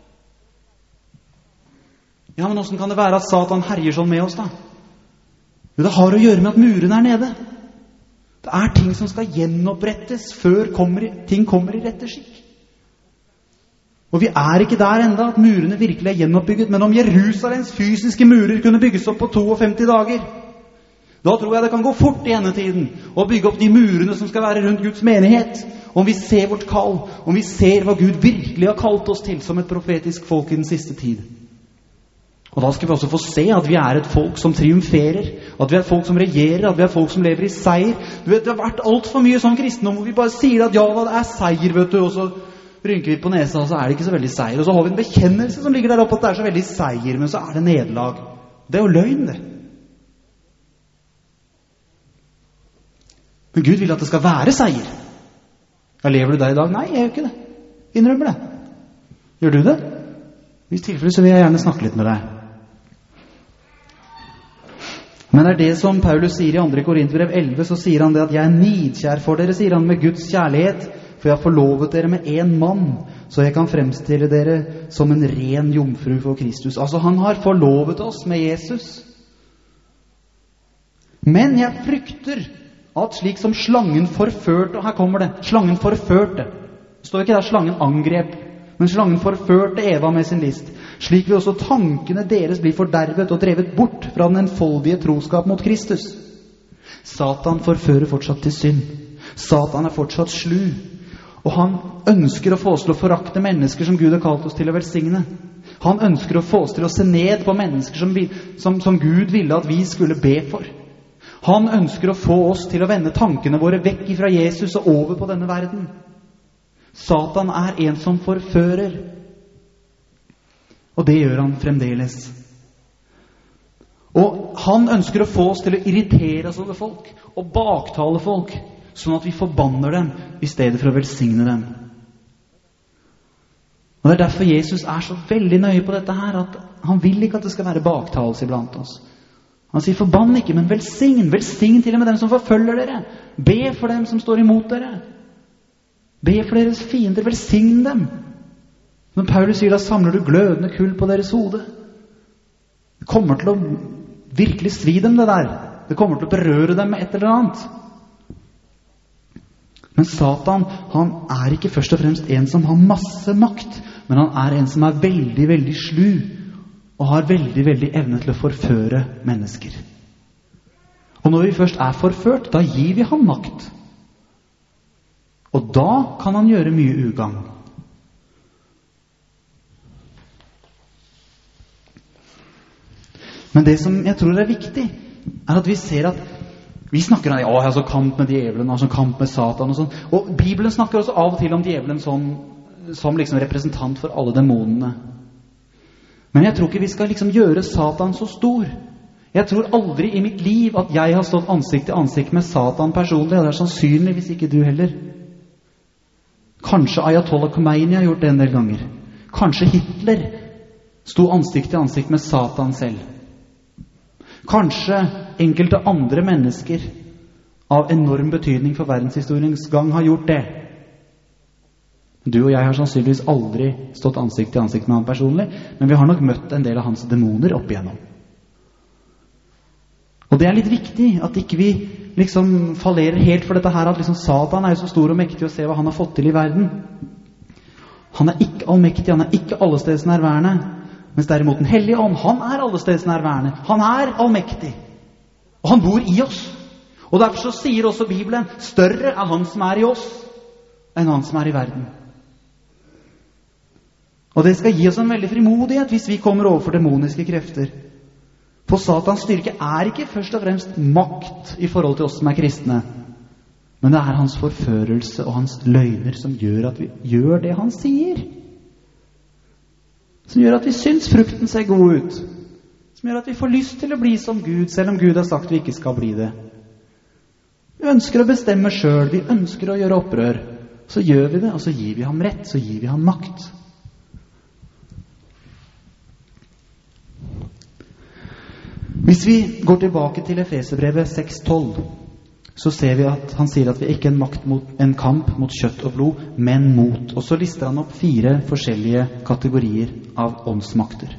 Ja, men hvordan kan det være at Satan herjer sånn med oss da? Jo, det har å gjøre med at muren er nede. Det er ting som skal gjenopprettes før kommer, ting kommer i rette skikk. Og vi er ikke der enda at murene virkelig er gjenoppbygget, men om Jerusalems fysiske murer kunne bygges opp på femtito dager, da tror jeg det kan gå fort i endetiden å bygge opp de murene som skal være rundt Guds menighet. Om vi ser vårt kall, om vi ser hva Gud virkelig har kalt oss til som et profetisk folk i den siste tid. Og da skal vi også få se at vi er et folk som triumferer, at vi er et folk som regjerer, at vi er folk som lever i seier. Du vet, det har vært alt for mye sånn kristendom hvor vi bare sier at ja, det er seier, vet du, og så rynker vi på nesa, og så er det ikke så veldig seier. Og så har vi en bekjennelse som ligger der oppe at det er så veldig seier, men så er det nederlag. Det er jo løgn, det. Men Gud vil at det skal være seier. Ja, lever du der i dag? Nei, jeg gjør ikke det. Innrømmer det. Gjør du det? Hvis tilfelle så vil jeg gjerne snakke litt med deg. Men er det som Paulus sier i andre Korinterbrev elleve, så sier han det at jeg er nidkjær for dere, sier han, med Guds kjærlighet, for jeg har forlovet dere med en mann, så jeg kan fremstille dere som en ren jomfru for Kristus. Altså, han har forlovet oss med Jesus. Men jeg frykter at slik som slangen forførte, og her kommer det, slangen forførte. Det står ikke der slangen angrep, men slangen forførte Eva med sin list. Slik vil også tankene deres bli fordervet og drevet bort fra den enfoldige troskap mot Kristus. Satan forfører fortsatt til synd. Satan er fortsatt slu. Og han ønsker å få oss til å forakte mennesker som Gud har kalt oss til å velsigne. Han ønsker å få oss til å se ned på mennesker som, som, som Gud ville at vi skulle be for. Han ønsker å få oss til å vende tankene våre vekk fra Jesus og over på denne verden. Satan er en som forfører. Og det gjør han fremdeles. Og han ønsker å få oss til å irritere oss over folk og baktale folk, sånn at vi forbanner dem i stedet for å velsigne dem. Og det er derfor Jesus er så veldig nøye på dette her, at han vil ikke at det skal være baktalelse iblant oss. Han sier, forbann ikke, men velsign. Velsign til og med dem som forfølger dere. Be for dem som står imot dere. Be for deres fiender, velsign dem. Når Paulus sier, da samler du glødende kull på deres hode. Det kommer til å virkelig svi dem, det der. Det kommer til å berøre dem med et eller annet. Men Satan, han er ikke først og fremst en som har masse makt, men han er en som er veldig, veldig slu, og har veldig, veldig evne til å forføre mennesker. Og når vi først er forført, da gir vi ham makt. Og da kan han gjøre mye ugagn. Men det som jeg tror er viktig, er at vi ser at vi snakker om ja, altså kamp med djevelen, altså kamp med Satan og sånn. Og Bibelen snakker også av og til om djevelen som, som liksom representant for alle demonene. Men jeg tror ikke vi skal liksom gjøre Satan så stor. Jeg tror aldri i mitt liv at jeg har stått ansikt til ansikt med Satan personlig, og det er sannsynligvis ikke du heller. Kanskje Ayatollah Khomeini har gjort det en del ganger. Kanskje Hitler sto ansikt til ansikt med Satan selv. Kanskje enkelte andre mennesker av enorm betydning for verdenshistoriens gang har gjort det. Du og jeg har sannsynligvis aldri stått ansikt til ansikt med han personlig, men vi har nok møtt en del av hans demoner opp igjennom. Og det er litt viktig at ikke vi liksom fallerer helt for dette her, at liksom Satan er jo så stor og mektig, og se hva han har fått til i verden. Han er ikke allmektig, han er ikke allestedsnærværende, mens derimot den hellige ånd, han er allestedsnærværende, han er allmektig, og han bor i oss. Og derfor så sier også Bibelen, større er han som er i oss, enn han som er i verden. Og det skal gi oss en veldig frimodighet hvis vi kommer overfor demoniske krefter. For Satans styrke er ikke først og fremst makt i forhold til oss som er kristne, men det er hans forførelse og hans løgner som gjør at vi gjør det han sier. Som gjør at vi syns frukten ser god ut. Som gjør at vi får lyst til å bli som Gud, selv om Gud har sagt vi ikke skal bli det. Vi ønsker å bestemme selv, vi ønsker å gjøre opprør. Så gjør vi det, og så gir vi ham rett, så gir vi ham makt. Hvis vi går tilbake til Efeserbrevet seks tolv, så ser vi at han sier at vi ikke er en, makt mot, en kamp mot kjøtt og blod, men mot. Og så lister han opp fire forskjellige kategorier av åndsmakter.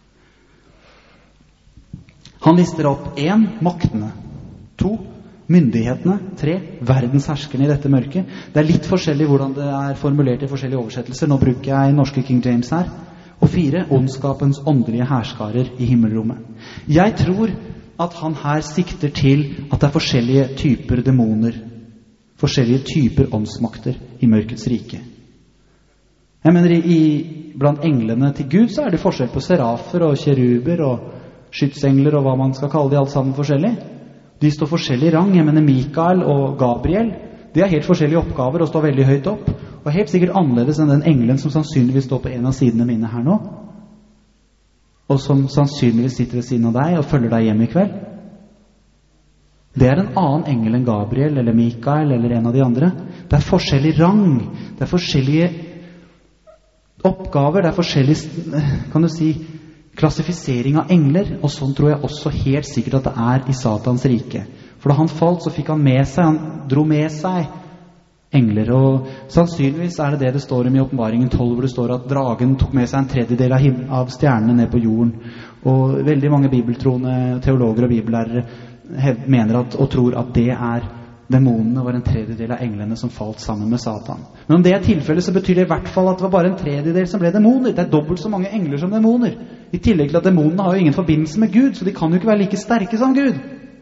Han lister opp én, maktene. To, myndighetene. Tre, verdensherskerne i dette mørket. Det er litt forskjellig hvordan det er formulert i forskjellige oversettelser. Nå bruker jeg norske King James her. Og fire, ondskapens åndelige herskarer i himmelrommet. Jeg tror at han her sikter til at det er forskjellige typer demoner, forskjellige typer åndsmakter i mørkets rike. Jeg mener, i, blant englene til Gud så er det forskjell på serafer og kjeruber og skytsengler og hva man skal kalle de alt sammen forskjellig. De står forskjellig i rang. Jeg mener, Mikael og Gabriel, de har helt forskjellige oppgaver og står veldig høyt opp, og helt sikkert annerledes enn den englen som sannsynligvis står på en av sidene mine her nå, og som sannsynligvis sitter ved siden av deg og følger deg hjem i kveld. Det er en annen engel enn Gabriel eller Mikael eller en av de andre. Det er forskjellig rang, det er forskjellige oppgaver, det er forskjellig, kan du si, klassifisering av engler, og sånn tror jeg også helt sikkert at det er i Satans rike. For da han falt, så fikk han med seg, han dro med seg engler, og sannsynligvis er det det det står om i Åpenbaringen tolv, hvor det står at dragen tok med seg en tredjedel av, him- av stjernene ned på jorden. Og veldig mange bibeltroende teologer og bibellærere hev- mener at, og tror at det er demonene, var en tredjedel av englene som falt sammen med Satan. Men om det er tilfellet, så betyr det i hvert fall at det var bare en tredjedel som ble demoner. Det er dobbelt så mange engler som demoner. I tillegg til at demonene har jo ingen forbindelse med Gud, så de kan jo ikke være like sterke som Gud.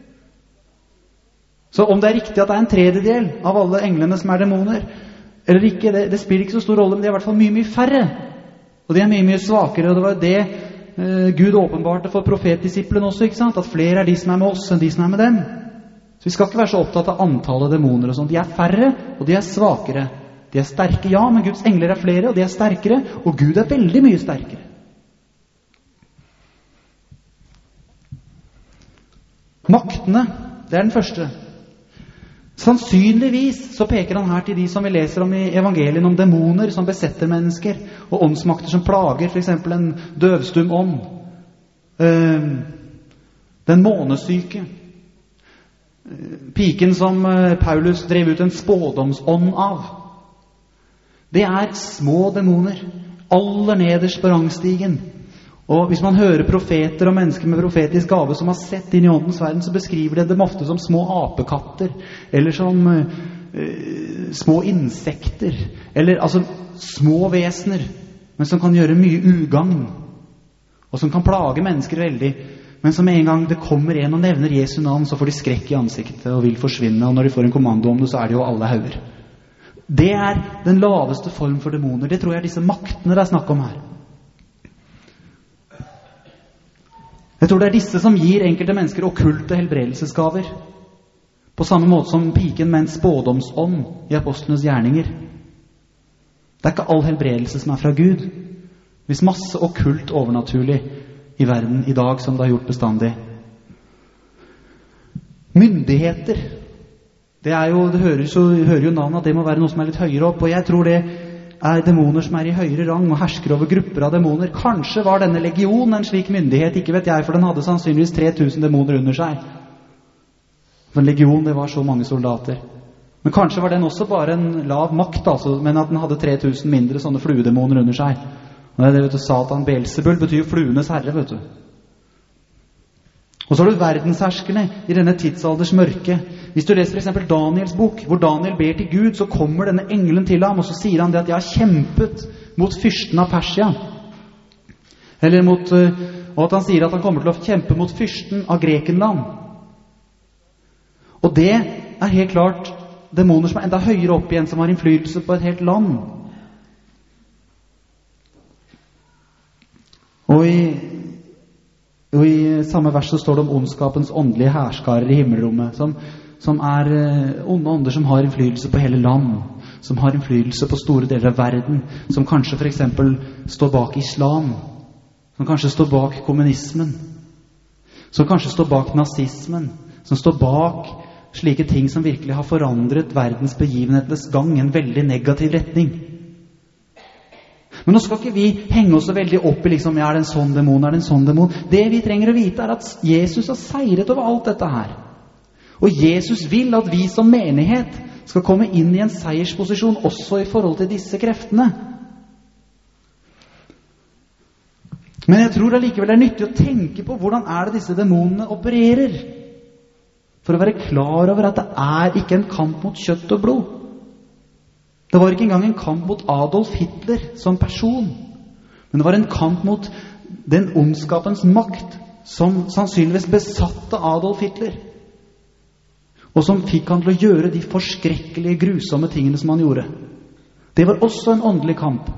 Så om det er riktig at det er en tredjedel av alle englene som er demoner, eller ikke, det, det spiller ikke så stor rolle, men de er i hvert fall mye, mye færre. Og de er mye, mye svakere, og det var det eh, Gud åpenbarte for profetdisippelen også, ikke sant? At flere er de som er med oss enn de som er med dem. Så vi skal ikke være så opptatt av antallet demoner og sånt. De er færre, og de er svakere. De er sterke, ja, men Guds engler er flere, og de er sterkere, og Gud er veldig mye sterkere. Maktene, det er den første. Sannsynligvis så peker han her til de som vi leser om i evangelien, om demoner som besetter mennesker, og åndsmakter som plager, for eksempel en døvstum ånd, øh, den månesyke, piken som Paulus drev ut en spådomsånd av. Det er små demoner, aller nederst på rangstigen. Og hvis man hører profeter og mennesker med profetisk gave som har sett inn i åndens verden, så beskriver de dem ofte som små apekatter, eller som uh, små insekter, eller altså små vesener, men som kan gjøre mye ugagn, og som kan plage mennesker veldig, men som en gang det kommer en og nevner Jesu navn, så får de skrekk i ansiktet og vil forsvinne, og når de får en kommando om det, så er det jo alle hauger. Det er den laveste form for demoner. Det tror jeg er disse maktene det er snakk om her. Jeg tror det er disse som gir enkelte mennesker okkulte helbredelsesgaver, på samme måte som piken med en spådomsånd i apostlenes gjerninger. Det er ikke all helbredelse som er fra Gud. Hvis masse okkult overnaturlig i verden i dag som det har gjort bestandig. Myndigheter, det er jo, det hører, så, hører jo navnet at det må være noe som er litt høyere opp, og jeg tror det er demoner som er i høyere rang og hersker over grupper av demoner. Kanskje var denne legion en slik myndighet, ikke vet jeg, for den hadde sannsynligvis tre tusen demoner under seg. For en legion, det var så mange soldater. Men kanskje var den også bare en lav makt, altså, men at den hadde tre tusen mindre sånne fluedemoner under seg. Og det, vet du, Satan Beelzebul betyr fluenes herre, vet du. Og så har du verdensherskerne i denne tidsalders mørke. Hvis du leser for eksempel Daniels bok, hvor Daniel ber til Gud, så kommer denne engelen til ham, og så sier han det at jeg har kjempet mot fyrsten av Persia. Eller mot, og at han sier at han kommer til å kjempe mot fyrsten av Grekenland. Og det er helt klart demoner som er enda høyere opp igjen, som har innflytelse på et helt land. Og i Og i samme vers så står det om ondskapens åndelige herskarer i himmelrommet, som, som er uh, onde ånder som har innflytelse på hele land, som har innflytelse på store deler av verden, som kanskje for eksempel står bak islam, som kanskje står bak kommunismen, som kanskje står bak nazismen, som står bak slike ting som virkelig har forandret verdens begivenhetenes gang i en veldig negativ retning. Men nå skal ikke vi henge oss så veldig opp i liksom, ja, er det en sånn demon, er det en sånn demon? Det vi trenger å vite er at Jesus har seiret over alt dette her. Og Jesus vil at vi som menighet skal komme inn i en seiersposisjon også i forhold til disse kreftene. Men jeg tror allikevel det er nyttig å tenke på hvordan er det disse demonene opererer. For å være klar over at det er ikke en kamp mot kjøtt og blod. Det var ikke engang en kamp mot Adolf Hitler som person, men det var en kamp mot den ondskapens makt som sannsynligvis besatte Adolf Hitler, og som fikk han til å gjøre de forskrekkelige, grusomme tingene som han gjorde. Det var også en åndelig kamp.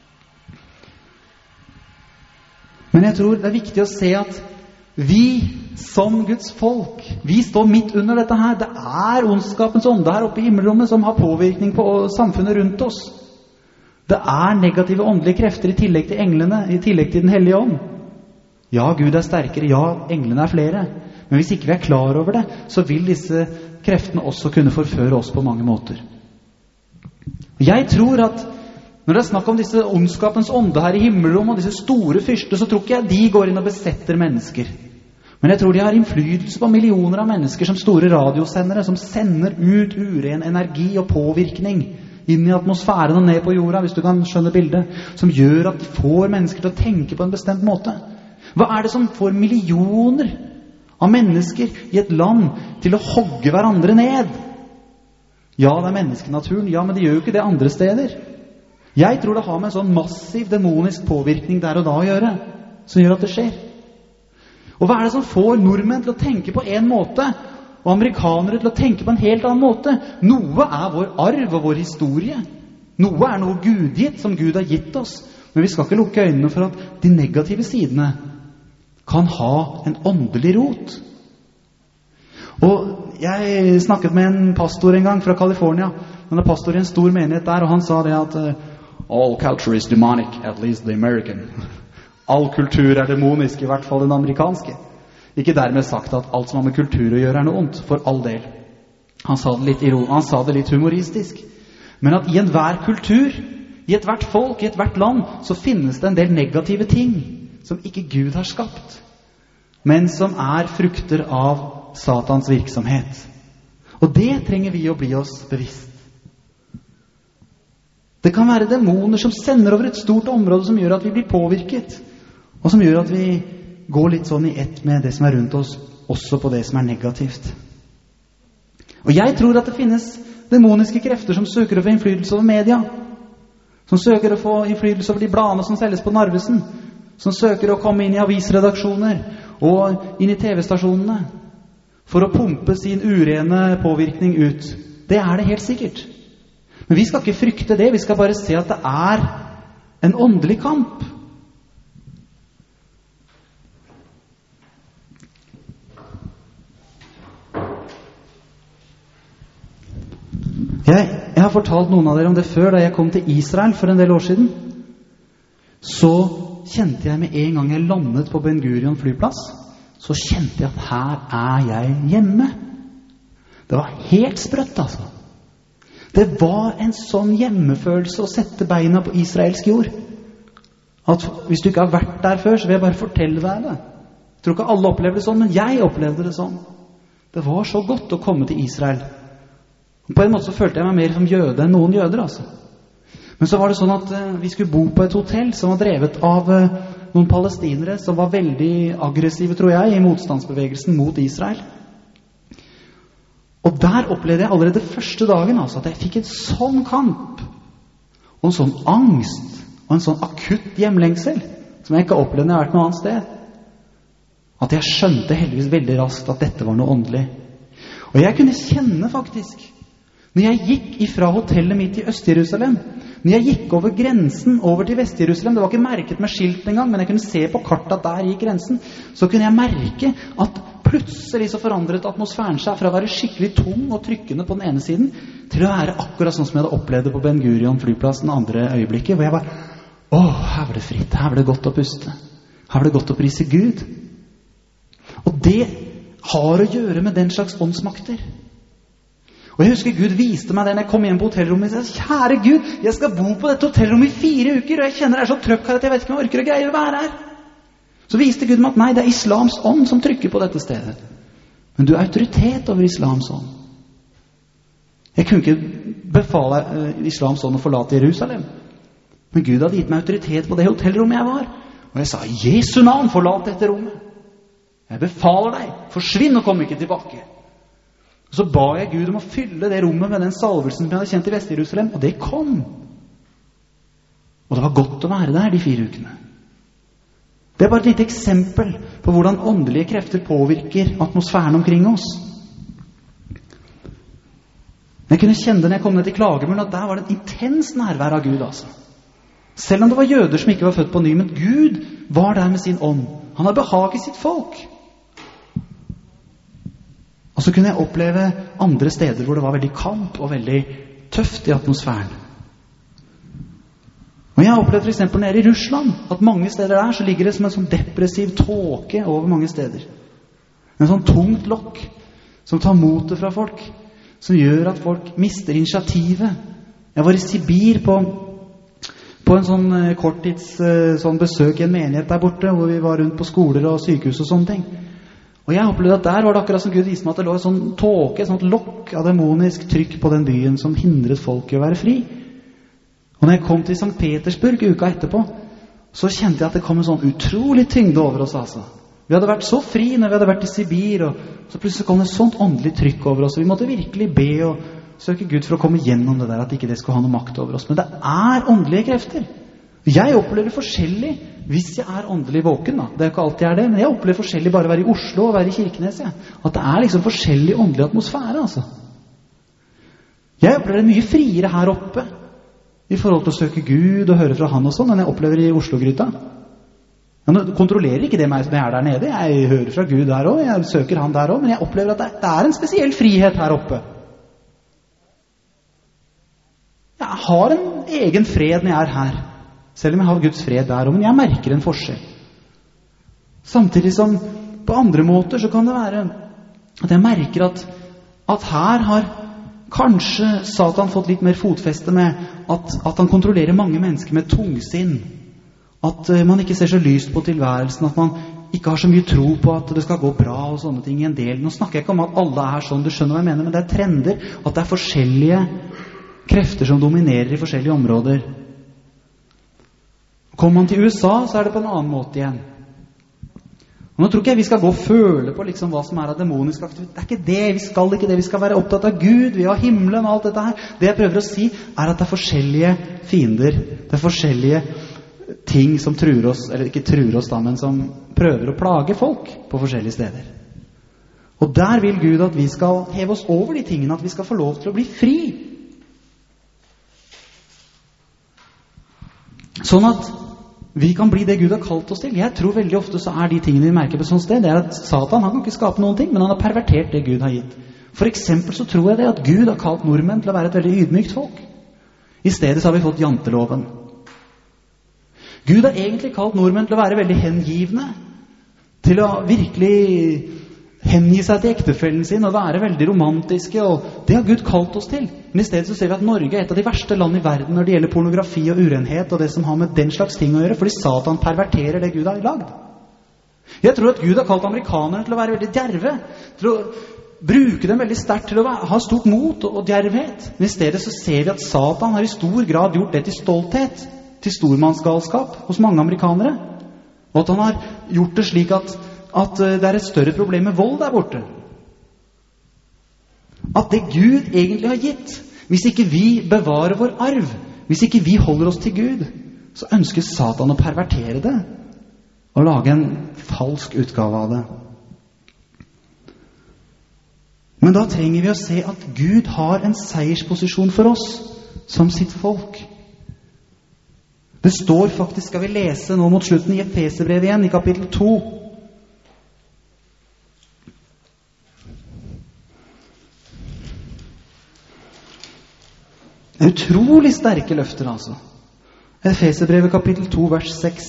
Men jeg tror det er viktig å se at vi som Guds folk, vi står midt under dette her. Det er ondskapens ånde her oppe i himmelrommet som har påvirkning på samfunnet rundt oss. Det er negative åndelige krefter i tillegg til englene, i tillegg til den hellige ånd. Ja, Gud er sterkere, ja, englene er flere. Men hvis ikke vi er klar over det, så vil disse kreftene også kunne forføre oss på mange måter. Jeg tror at når det er snakk om disse ondskapens ånde her i himmelrommet, og disse store fyrster, så tror ikke jeg de går inn og besetter mennesker. Men jeg tror de har innflytelse på millioner av mennesker som store radiosendere, som sender ut uren energi og påvirkning inn i atmosfæren og ned på jorda, hvis du kan skjønne bildet, som gjør at de får mennesker til å tenke på en bestemt måte. Hva er det som får millioner av mennesker i et land til å hogge hverandre ned? Ja, det er menneskenaturen, ja, men de gjør jo ikke det andre steder. Jeg tror det har med en sånn massiv demonisk påvirkning der og da å gjøre, som gjør at det skjer. Og hva er det som får nordmenn til å tenke på en måte, og amerikanere til å tenke på en helt annen måte? Noe er vår arv og vår historie. Noe er noe gudgitt som Gud har gitt oss. Men vi skal ikke lukke øynene for at de negative sidene kan ha en åndelig rot. Og jeg snakket med en pastor en gang fra California. Han er pastor i en stor menighet der, og han sa det at all culture is demonic, at least the American. All kultur er demonisk, i hvert fall den amerikanske. Ikke dermed sagt at alt som har med kultur å gjøre er noe ondt, for all del. Han sa det litt, han sa det litt humoristisk. Men at i enhver kultur, i et hvert folk, i et hvert land, så finnes det en del negative ting som ikke Gud har skapt, men som er frukter av Satans virksomhet. Og det trenger vi å bli oss bevisst. Det kan være demoner som sender over et stort område som gjør at vi blir påvirket, og som gjør at vi går litt sånn i ett med det som er rundt oss, også på det som er negativt. Og jeg tror at det finnes demoniske krefter som søker å få innflytelse over media, som søker å få innflytelse over de bladene som selges på Narvesen, som søker å komme inn i avisredaksjoner og inn i T V-stasjonene for å pumpe sin urene påvirkning ut. Det er det helt sikkert. Men vi skal ikke frykte det, vi skal bare se at det er en åndelig kamp. Jeg, jeg har fortalt noen av dere om det før. Da jeg kom til Israel for en del år siden, så kjente jeg med en gang jeg landet på Ben Gurion flyplass, så kjente jeg at her er jeg hjemme. Det var helt sprøtt, altså. Det var en sånn hjemmefølelse å sette beina på israelsk jord, at hvis du ikke har vært der før, så vil jeg bare fortelle deg det. Jeg tror ikke alle opplevde det sånn, men jeg opplevde det sånn. Det var så godt å komme til Israel. På en måte så følte jeg meg mer som jøde enn noen jøder, altså. Men så var det sånn at uh, vi skulle bo på et hotell som var drevet av uh, noen palestinere som var veldig aggressive, tror jeg, i motstandsbevegelsen mot Israel. Og der opplevde jeg allerede første dagen altså, at jeg fikk en sånn kamp, og en sånn angst, og en sånn akutt hjemlengsel, som jeg ikke opplevde når jeg har vært noe annet sted. At jeg skjønte heldigvis veldig raskt at dette var noe åndelig. Og jeg kunne kjenne faktisk, når jeg gikk ifra hotellet mitt i Øst-Jerusalem, når jeg gikk over grensen over til Vest-Jerusalem, det var ikke merket med skilt engang, men jeg kunne se på kartet at der gikk grensen, så kunne jeg merke at plutselig så forandret atmosfæren seg fra å være skikkelig tung og trykkende på den ene siden, til å være akkurat sånn som jeg hadde opplevd det på Ben Gurion flyplass den andre øyeblikket, hvor jeg bare, åh, her var det fritt, her var det godt å puste, her var det godt å prise Gud. Og det har å gjøre med den slags åndsmakter. Og jeg husker Gud viste meg det når jeg kom hjem på hotellrommet. Jeg sa, kjære Gud, jeg skal bo på dette hotellrommet i fire uker, og jeg kjenner det er så trøkk her at jeg vet ikke om jeg orker å greie å være her. Så viste Gud meg at nei, det er islams ånd som trykker på dette stedet. Men du er autoritet over islams ånd. Jeg kunne ikke befale uh, islams ånd å forlate Jerusalem. Men Gud hadde gitt meg autoritet på det hotellrommet jeg var. Og jeg sa, i Jesu navn, forlat dette rommet. Jeg befaler deg, forsvinn og kom ikke tilbake. Og så ba jeg Gud om å fylle det rommet med den salvelsen som jeg hadde kjent i Vest-Jerusalem, og det kom. Og det var godt å være der de fire ukene. Det er bare et lite eksempel på hvordan åndelige krefter påvirker atmosfæren omkring oss. Jeg kunne kjenne det når jeg kom ned til Klagemuren, at der var det en intens nærvær av Gud, altså. Selv om det var jøder som ikke var født på ny, men Gud var der med sin ånd. Han har behag i sitt folk. Og så kunne jeg oppleve andre steder hvor det var veldig kamp og veldig tøft i atmosfæren. Og jeg har opplevd for eksempel nede i Russland, at mange steder der så ligger det som en sånn depressiv tåke over mange steder. En sånn tungt lokk som tar motet fra folk, som gjør at folk mister initiativet. Jeg var i Sibir på, på en sånn korttids sånn besøk i en menighet der borte, hvor vi var rundt på skoler og sykehus og sånne ting. Og jeg opplevde at der var det akkurat som Gud viste meg at det lå en sånn tåke, et sånt lokk av demonisk trykk på den byen som hindret folk i å være fri. Og når jeg kom til Sankt Petersburg uka etterpå, så kjente jeg at det kom en sånn utrolig tyngde over oss, altså. Vi hadde vært så fri når vi hadde vært i Sibir, og så plutselig kom det et sånt åndelig trykk over oss. Vi måtte virkelig be og søke Gud for å komme gjennom det der, at ikke det skulle ha noe makt over oss. Men det er åndelige krefter. Jeg opplever forskjellig hvis jeg er åndelig våken, da. Det er jo ikke alltid jeg er det, men jeg opplever forskjellig bare å være i Oslo og være i Kirkenes, ja. At det er liksom forskjellig åndelig atmosfære, altså. Jeg opplever det mye friere her oppe i forhold til å søke Gud og høre fra han og sånn, enn jeg opplever i Oslo-gryta. Jeg kontrollerer ikke det meg som jeg er der nede. Jeg hører fra Gud der også, jeg søker han der også, men jeg opplever at det er en spesiell frihet her oppe. Jeg har en egen fred når jeg er her, selv om jeg har Guds fred der også, men jeg merker en forskjell. Samtidig som på andre måter så kan det være at jeg merker at, at her har kanskje Satan fått litt mer fotfeste med at, at han kontrollerer mange mennesker med tungsinn. At uh, man ikke ser så lyst på tilværelsen, at man ikke har så mye tro på at det skal gå bra og sånne ting i en del. Nå snakker jeg ikke om at alle er sånn, du skjønner hva jeg mener, men det er trender, at det er forskjellige krefter som dominerer i forskjellige områder. Kommer man til U S A, så er det på en annen måte igjen. Og nå tror ikke jeg vi skal gå og føle på liksom hva som er av demonisk aktivitet. Det er ikke det, vi skal ikke det. Vi skal være opptatt av Gud, vi har himmelen og alt dette her. Det jeg prøver å si er at det er forskjellige fiender. Det er forskjellige ting som truer oss, eller ikke truer oss da, men som prøver å plage folk på forskjellige steder. Og der vil Gud at vi skal heve oss over de tingene, at vi skal få lov til å bli fri. Sånn at vi kan bli det Gud har kalt oss til. Jeg tror veldig ofte så er de tingene vi merker på et sånt sted, det er at Satan, han kan ikke skape noen ting, men han har pervertert det Gud har gitt. For eksempel så tror jeg det at Gud har kalt nordmenn til å være et veldig ydmykt folk. I stedet så har vi fått janteloven. Gud har egentlig kalt nordmenn til å være veldig hengivne, til å virkelig hengi seg til ektefellen sin og være veldig romantiske, og det har Gud kalt oss til. Men i stedet så ser vi at Norge er et av de verste land i verden når det gjelder pornografi og urenhet og det som har med den slags ting å gjøre, fordi Satan perverterer det Gud har lagd. Jeg tror at Gud har kalt amerikanerne til å være veldig djerve, til å bruke dem veldig sterkt, til å ha stort mot og djervhet. Men i stedet så ser vi at Satan har i stor grad gjort det til stolthet, til stormannsgalskap hos mange amerikanere, og at han har gjort det slik at at det er et større problem med vold der borte. At det Gud egentlig har gitt, hvis ikke vi bevarer vår arv, hvis ikke vi holder oss til Gud, så ønsker Satan å pervertere det og lage en falsk utgave av det. Men da trenger vi å se at Gud har en seiersposisjon for oss som sitt folk. Det står faktisk, skal vi lese nå mot slutten i Efeserbrevet igjen, i kapittel to. Det er utrolig sterke løfter, altså. Efeserbrevet kapittel to, vers seks.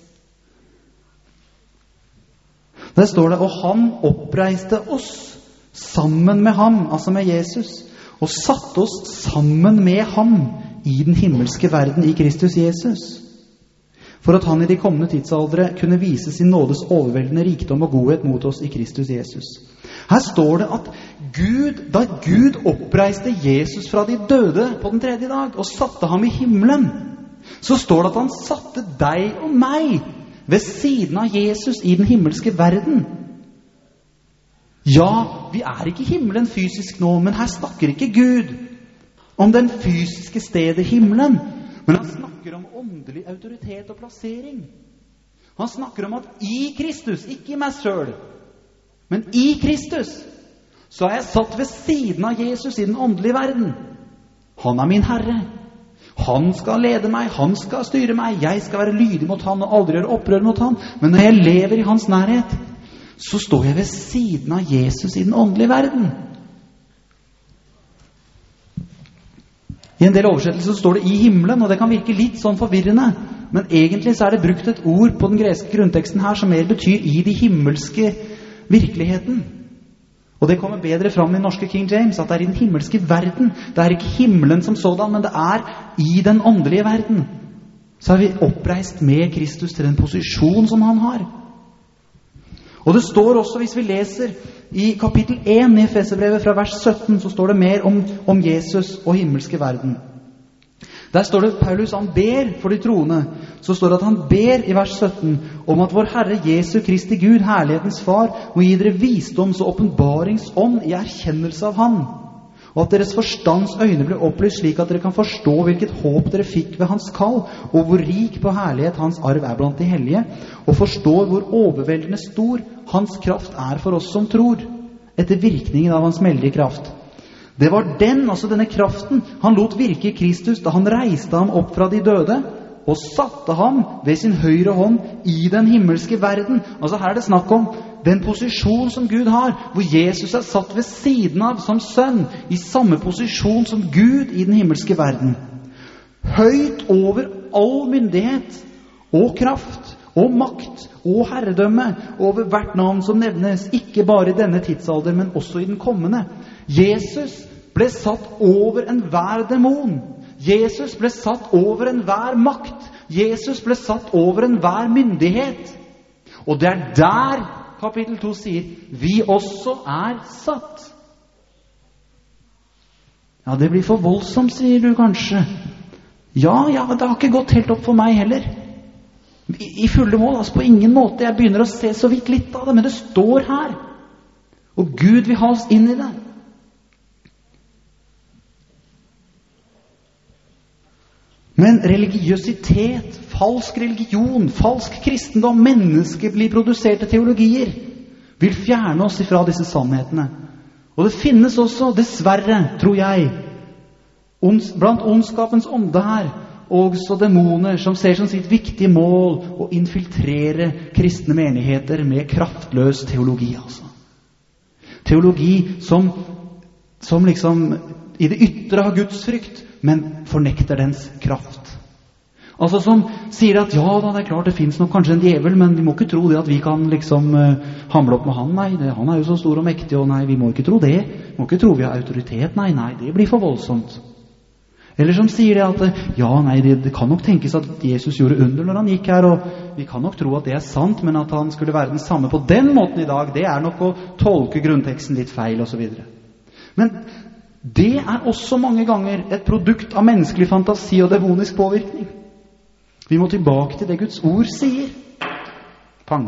Der står det, og han oppreiste oss sammen med ham, altså med Jesus, og satte oss sammen med ham i den himmelske verden i Kristus Jesus, for at han i de kommende tidsaldre kunne vise sin nådes overveldende rikdom og godhet mot oss i Kristus Jesus. Her står det at Gud, da Gud oppreiste Jesus fra de døde på den tredje dag og satte ham i himmelen, så står det at han satte deg og meg ved siden av Jesus i den himmelske verden. Ja, vi er ikke i himmelen fysisk nå, men her snakker ikke Gud om den fysiske stedet himmelen, men han snakker om åndelig autoritet og plassering. Han snakker om at i Kristus, ikke i meg selv, men i Kristus, så er jeg satt ved siden av Jesus i den åndelige verden. Han er min Herre. Han skal lede meg, han skal styre meg, jeg skal være lydig mot han og aldri gjøre opprør mot han. Men når jeg lever i hans nærhet, så står jeg ved siden av Jesus i den åndelige verden. I en del oversettelser står det i himmelen, og det kan virke litt sånn forvirrende. Men egentlig så er det brukt et ord på den greske grunnteksten her som mer betyr i de himmelske virkeligheten. Og det kommer bedre fram i norske King James, at det er i den himmelske verden. Det er ikke himmelen som sådan, men det er i den åndelige verden. Så er vi oppreist med Kristus til den posisjon som han har. Og det står også, hvis vi leser i kapittel én i Efeserbrevet fra vers sytten, så står det mer om, om Jesus og himmelske verden. Der står det, Paulus han ber for de troende, så står det at han ber i vers sytten om at vår Herre Jesu Kristi Gud, herlighetens Far, må gi dere visdoms- og åpenbaringsånd i erkjennelse av Han, og at deres forstands øyne blir opplyst slik at dere kan forstå hvilket håp dere fikk ved Hans kall, og hvor rik på herlighet Hans arv er blant de hellige, og forstår hvor overveldende stor Hans kraft er for oss som tror, etter virkningen av Hans mektige kraft. Det var den, altså denne kraften, han lot virke i Kristus da han reiste ham opp fra de døde og satte ham ved sin høyre hånd i den himmelske verden. Altså her er det snakk om den posisjon som Gud har, hvor Jesus er satt ved siden av som sønn, i samme posisjon som Gud i den himmelske verden. Høyt over all myndighet og kraft og makt og herredømme over hvert navn som nevnes, ikke bare i denne tidsalder, men også i den kommende. Jesus ble satt over enhver demon. Jesus ble satt over enhver makt. Jesus ble satt over enhver myndighet. Og det er der kapittel to sier, vi også er satt. Ja, det blir for voldsomt, sier du kanskje. Ja, ja, det har ikke gått helt opp for meg heller. I, i fulle mål, altså på ingen måte. Jeg begynner å se så vidt litt av det, men det står her. Og Gud vil ha oss inn i det. Men religiøsitet, falsk religion, falsk kristendom, menneskelig produserte teologier vil fjerne oss ifra disse sannhetene. Og det finnes også, dessverre, tror jeg, ons, blant ondskapens ånde her, også demoner som ser som sitt viktige mål å infiltrere kristne menigheter med kraftløs teologi. Altså. Teologi som, som liksom i det ytre har Guds frykt, men fornekter dens kraft. Altså som sier at ja da, det er klart det finnes nok kanskje en djevel, men vi må ikke tro det at vi kan liksom uh, hamle opp med han. Nei, det, han er jo så stor og mektig, og nei, vi må ikke tro det. Vi må ikke tro vi har autoritet. Nei, nei, det blir for voldsomt. Eller som sier det at ja, nei, det, det kan nok tenkes at Jesus gjorde under når han gikk her, og vi kan nok tro at det er sant, men at han skulle være den samme på den måten i dag, det er nok å tolke grunnteksten litt feil, og så videre. Men det er også mange ganger et produkt av menneskelig fantasi og demonisk påvirkning. Vi må tilbake til det Guds ord sier. Pang.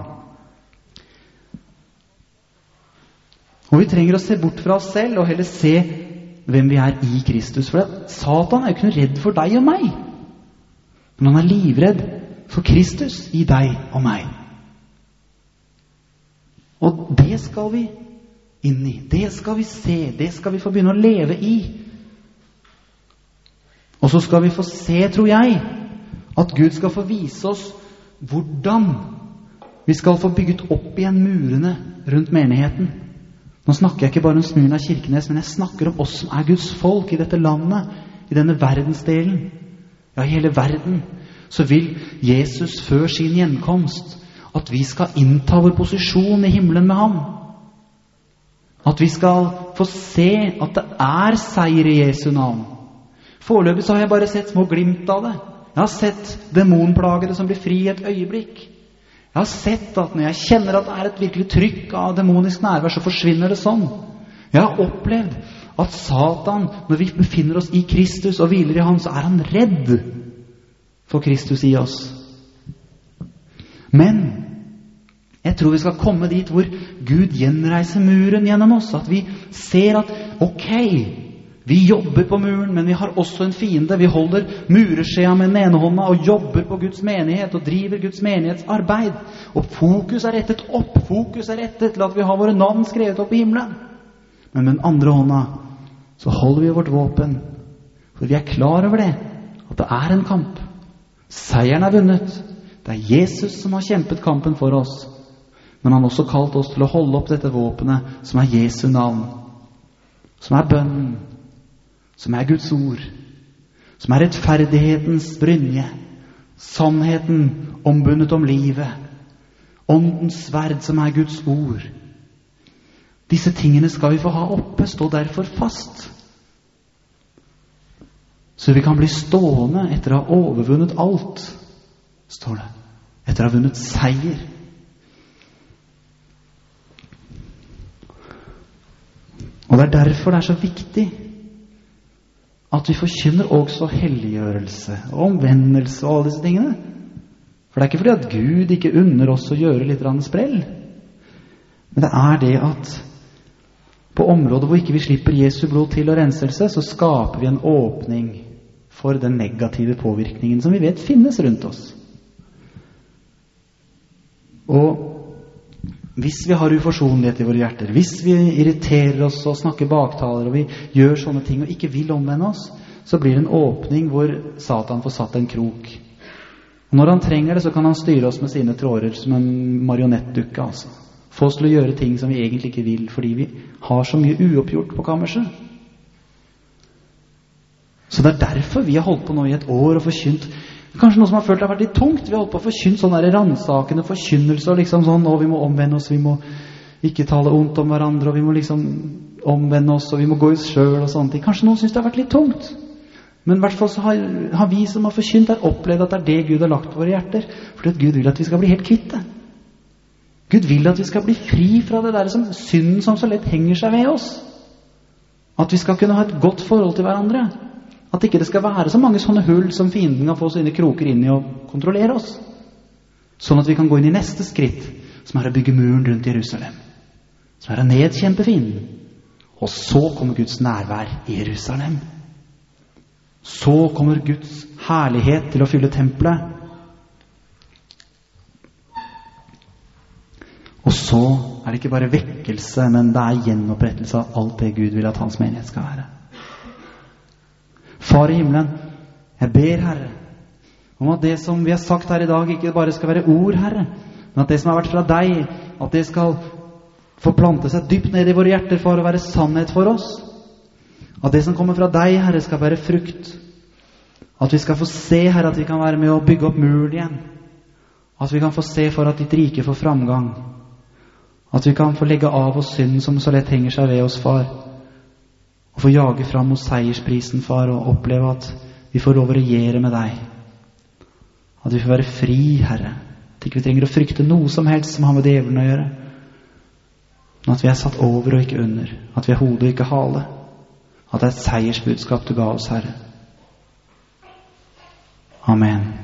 Og vi trenger å se bort fra oss selv og heller se hvem vi er i Kristus. For Satan er jo ikke noe redd for deg og meg. Men han er livredd for Kristus i deg og meg. Og det skal vi inn i. Det skal vi se. Det skal vi få begynne å leve i. Og så skal vi få se, tror jeg, at Gud skal få vise oss hvordan vi skal få bygget opp igjen murene rundt menigheten. Nå snakker jeg ikke bare om Smyrna Kirkenes, men jeg snakker om oss som er Guds folk i dette landet, i denne verdensdelen. Ja, i hele verden. Så vil Jesus før sin gjenkomst at vi skal innta vår posisjon i himmelen med ham. At vi skal få se at det er seier i Jesu navn. Foreløpig så har jeg bare sett små glimt av det. Jeg har sett demonplagede som blir fri i et øyeblikk. Jeg har sett at når jeg kjenner at det er et virkelig trykk av demonisk nærvær, så forsvinner det sånn. Jeg har opplevd at Satan, når vi befinner oss i Kristus og hviler i ham, så er han redd for Kristus i oss. Men jeg tror vi skal komme dit hvor Gud gjenreiser muren gjennom oss, at vi ser at ok, vi jobber på muren, men vi har også en fiende. Vi holder mureskjea med den ene hånda og jobber på Guds menighet og driver Guds menighetsarbeid. Og fokus er rettet opp. Fokus er rettet til at vi har våre navn skrevet opp i himmelen. Men med den andre hånda så holder vi vårt våpen. For vi er klar over det, at det er en kamp. Seieren er vunnet. Det er Jesus som har kjempet kampen for oss. Men han har også kalt oss til å holde opp dette våpenet som er Jesu navn. Som er bønnen. Som er Guds ord, som er rettferdighetens brynje, sannheten ombundet om livet, åndens sverd som er Guds ord. Disse tingene skal vi få ha oppe, stå derfor fast. Så vi kan bli stående etter å ha overvunnet alt, står det. Etter å ha vunnet seier. Og det er derfor det er så viktig at vi forkynner også helliggjørelse og omvendelse og alle disse tingene. For det er ikke fordi at Gud ikke unner oss å gjøre litt sprell. Men det er det at på områder hvor ikke vi slipper Jesu blod til og renselse, så skaper vi en åpning for den negative påvirkningen som vi vet finnes rundt oss. Og hvis vi har uforsonlighet i våre hjerter, hvis vi irriterer oss og snakker baktaler, og vi gjør sånne ting og ikke vil omvende oss, så blir det en åpning hvor Satan får satt en krok. Og når han trenger det, så kan han styre oss med sine tråder som en marionettdukke, altså. Få oss til å gjøre ting som vi egentlig ikke vil, fordi vi har så mye uoppgjort på kammerset. Så det er derfor vi har holdt på nå i et år og forkynt. Kanskje noe som har følt det har vært litt tungt. Vi har holdt på å forkynt sånne der ransakende forkynnelse, og liksom sånn, og vi må omvende oss, vi må ikke tale ondt om hverandre, og vi må liksom omvende oss, og vi må gå i oss selv og sånne ting. Kanskje noen synes det har vært litt tungt. Men i hvert fall så har, har vi som har forkynt der opplevd at det er det Gud har lagt på våre hjerter, fordi at Gud vil at vi skal bli helt kvitt det. Gud vil at vi skal bli fri fra det der som synden som så lett henger seg ved oss. At vi skal kunne ha et godt forhold til hverandre. At ikke det skal være så mange sånne hull som fienden kan få sine kroker inn i å kontrollere oss. Sånn at vi kan gå inn i neste skritt, som er å bygge muren rundt Jerusalem. Som er å nedkjempe fienden. Og så kommer Guds nærvær i Jerusalem. Så kommer Guds herlighet til å fylle tempelet. Og så er det ikke bare vekkelse, men det er gjenopprettelse av alt det Gud vil at hans menighet skal være. Far i himmelen, jeg ber, Herre, om at det som vi har sagt her i dag ikke bare skal være ord, Herre, men at det som har vært fra deg, at det skal få plante seg dypt ned i våre hjerter for å være sannhet for oss. At det som kommer fra deg, Herre, skal være frukt. At vi skal få se, Herre, at vi kan være med å bygge opp muren igjen. At vi kan få se for at ditt rike får framgang. At vi kan få legge av oss synden som så lett henger seg ved oss, far. Og få jage fram hos seiersprisen, far, og oppleve at vi får lov å regjere med deg. At vi får være fri, Herre. At ikke vi trenger å frykte noe som helst som har med djevelen å gjøre. Men at vi er satt over og ikke under. At vi er hode og ikke hale. At det er et seiersbudskap du ga oss, Herre. Amen.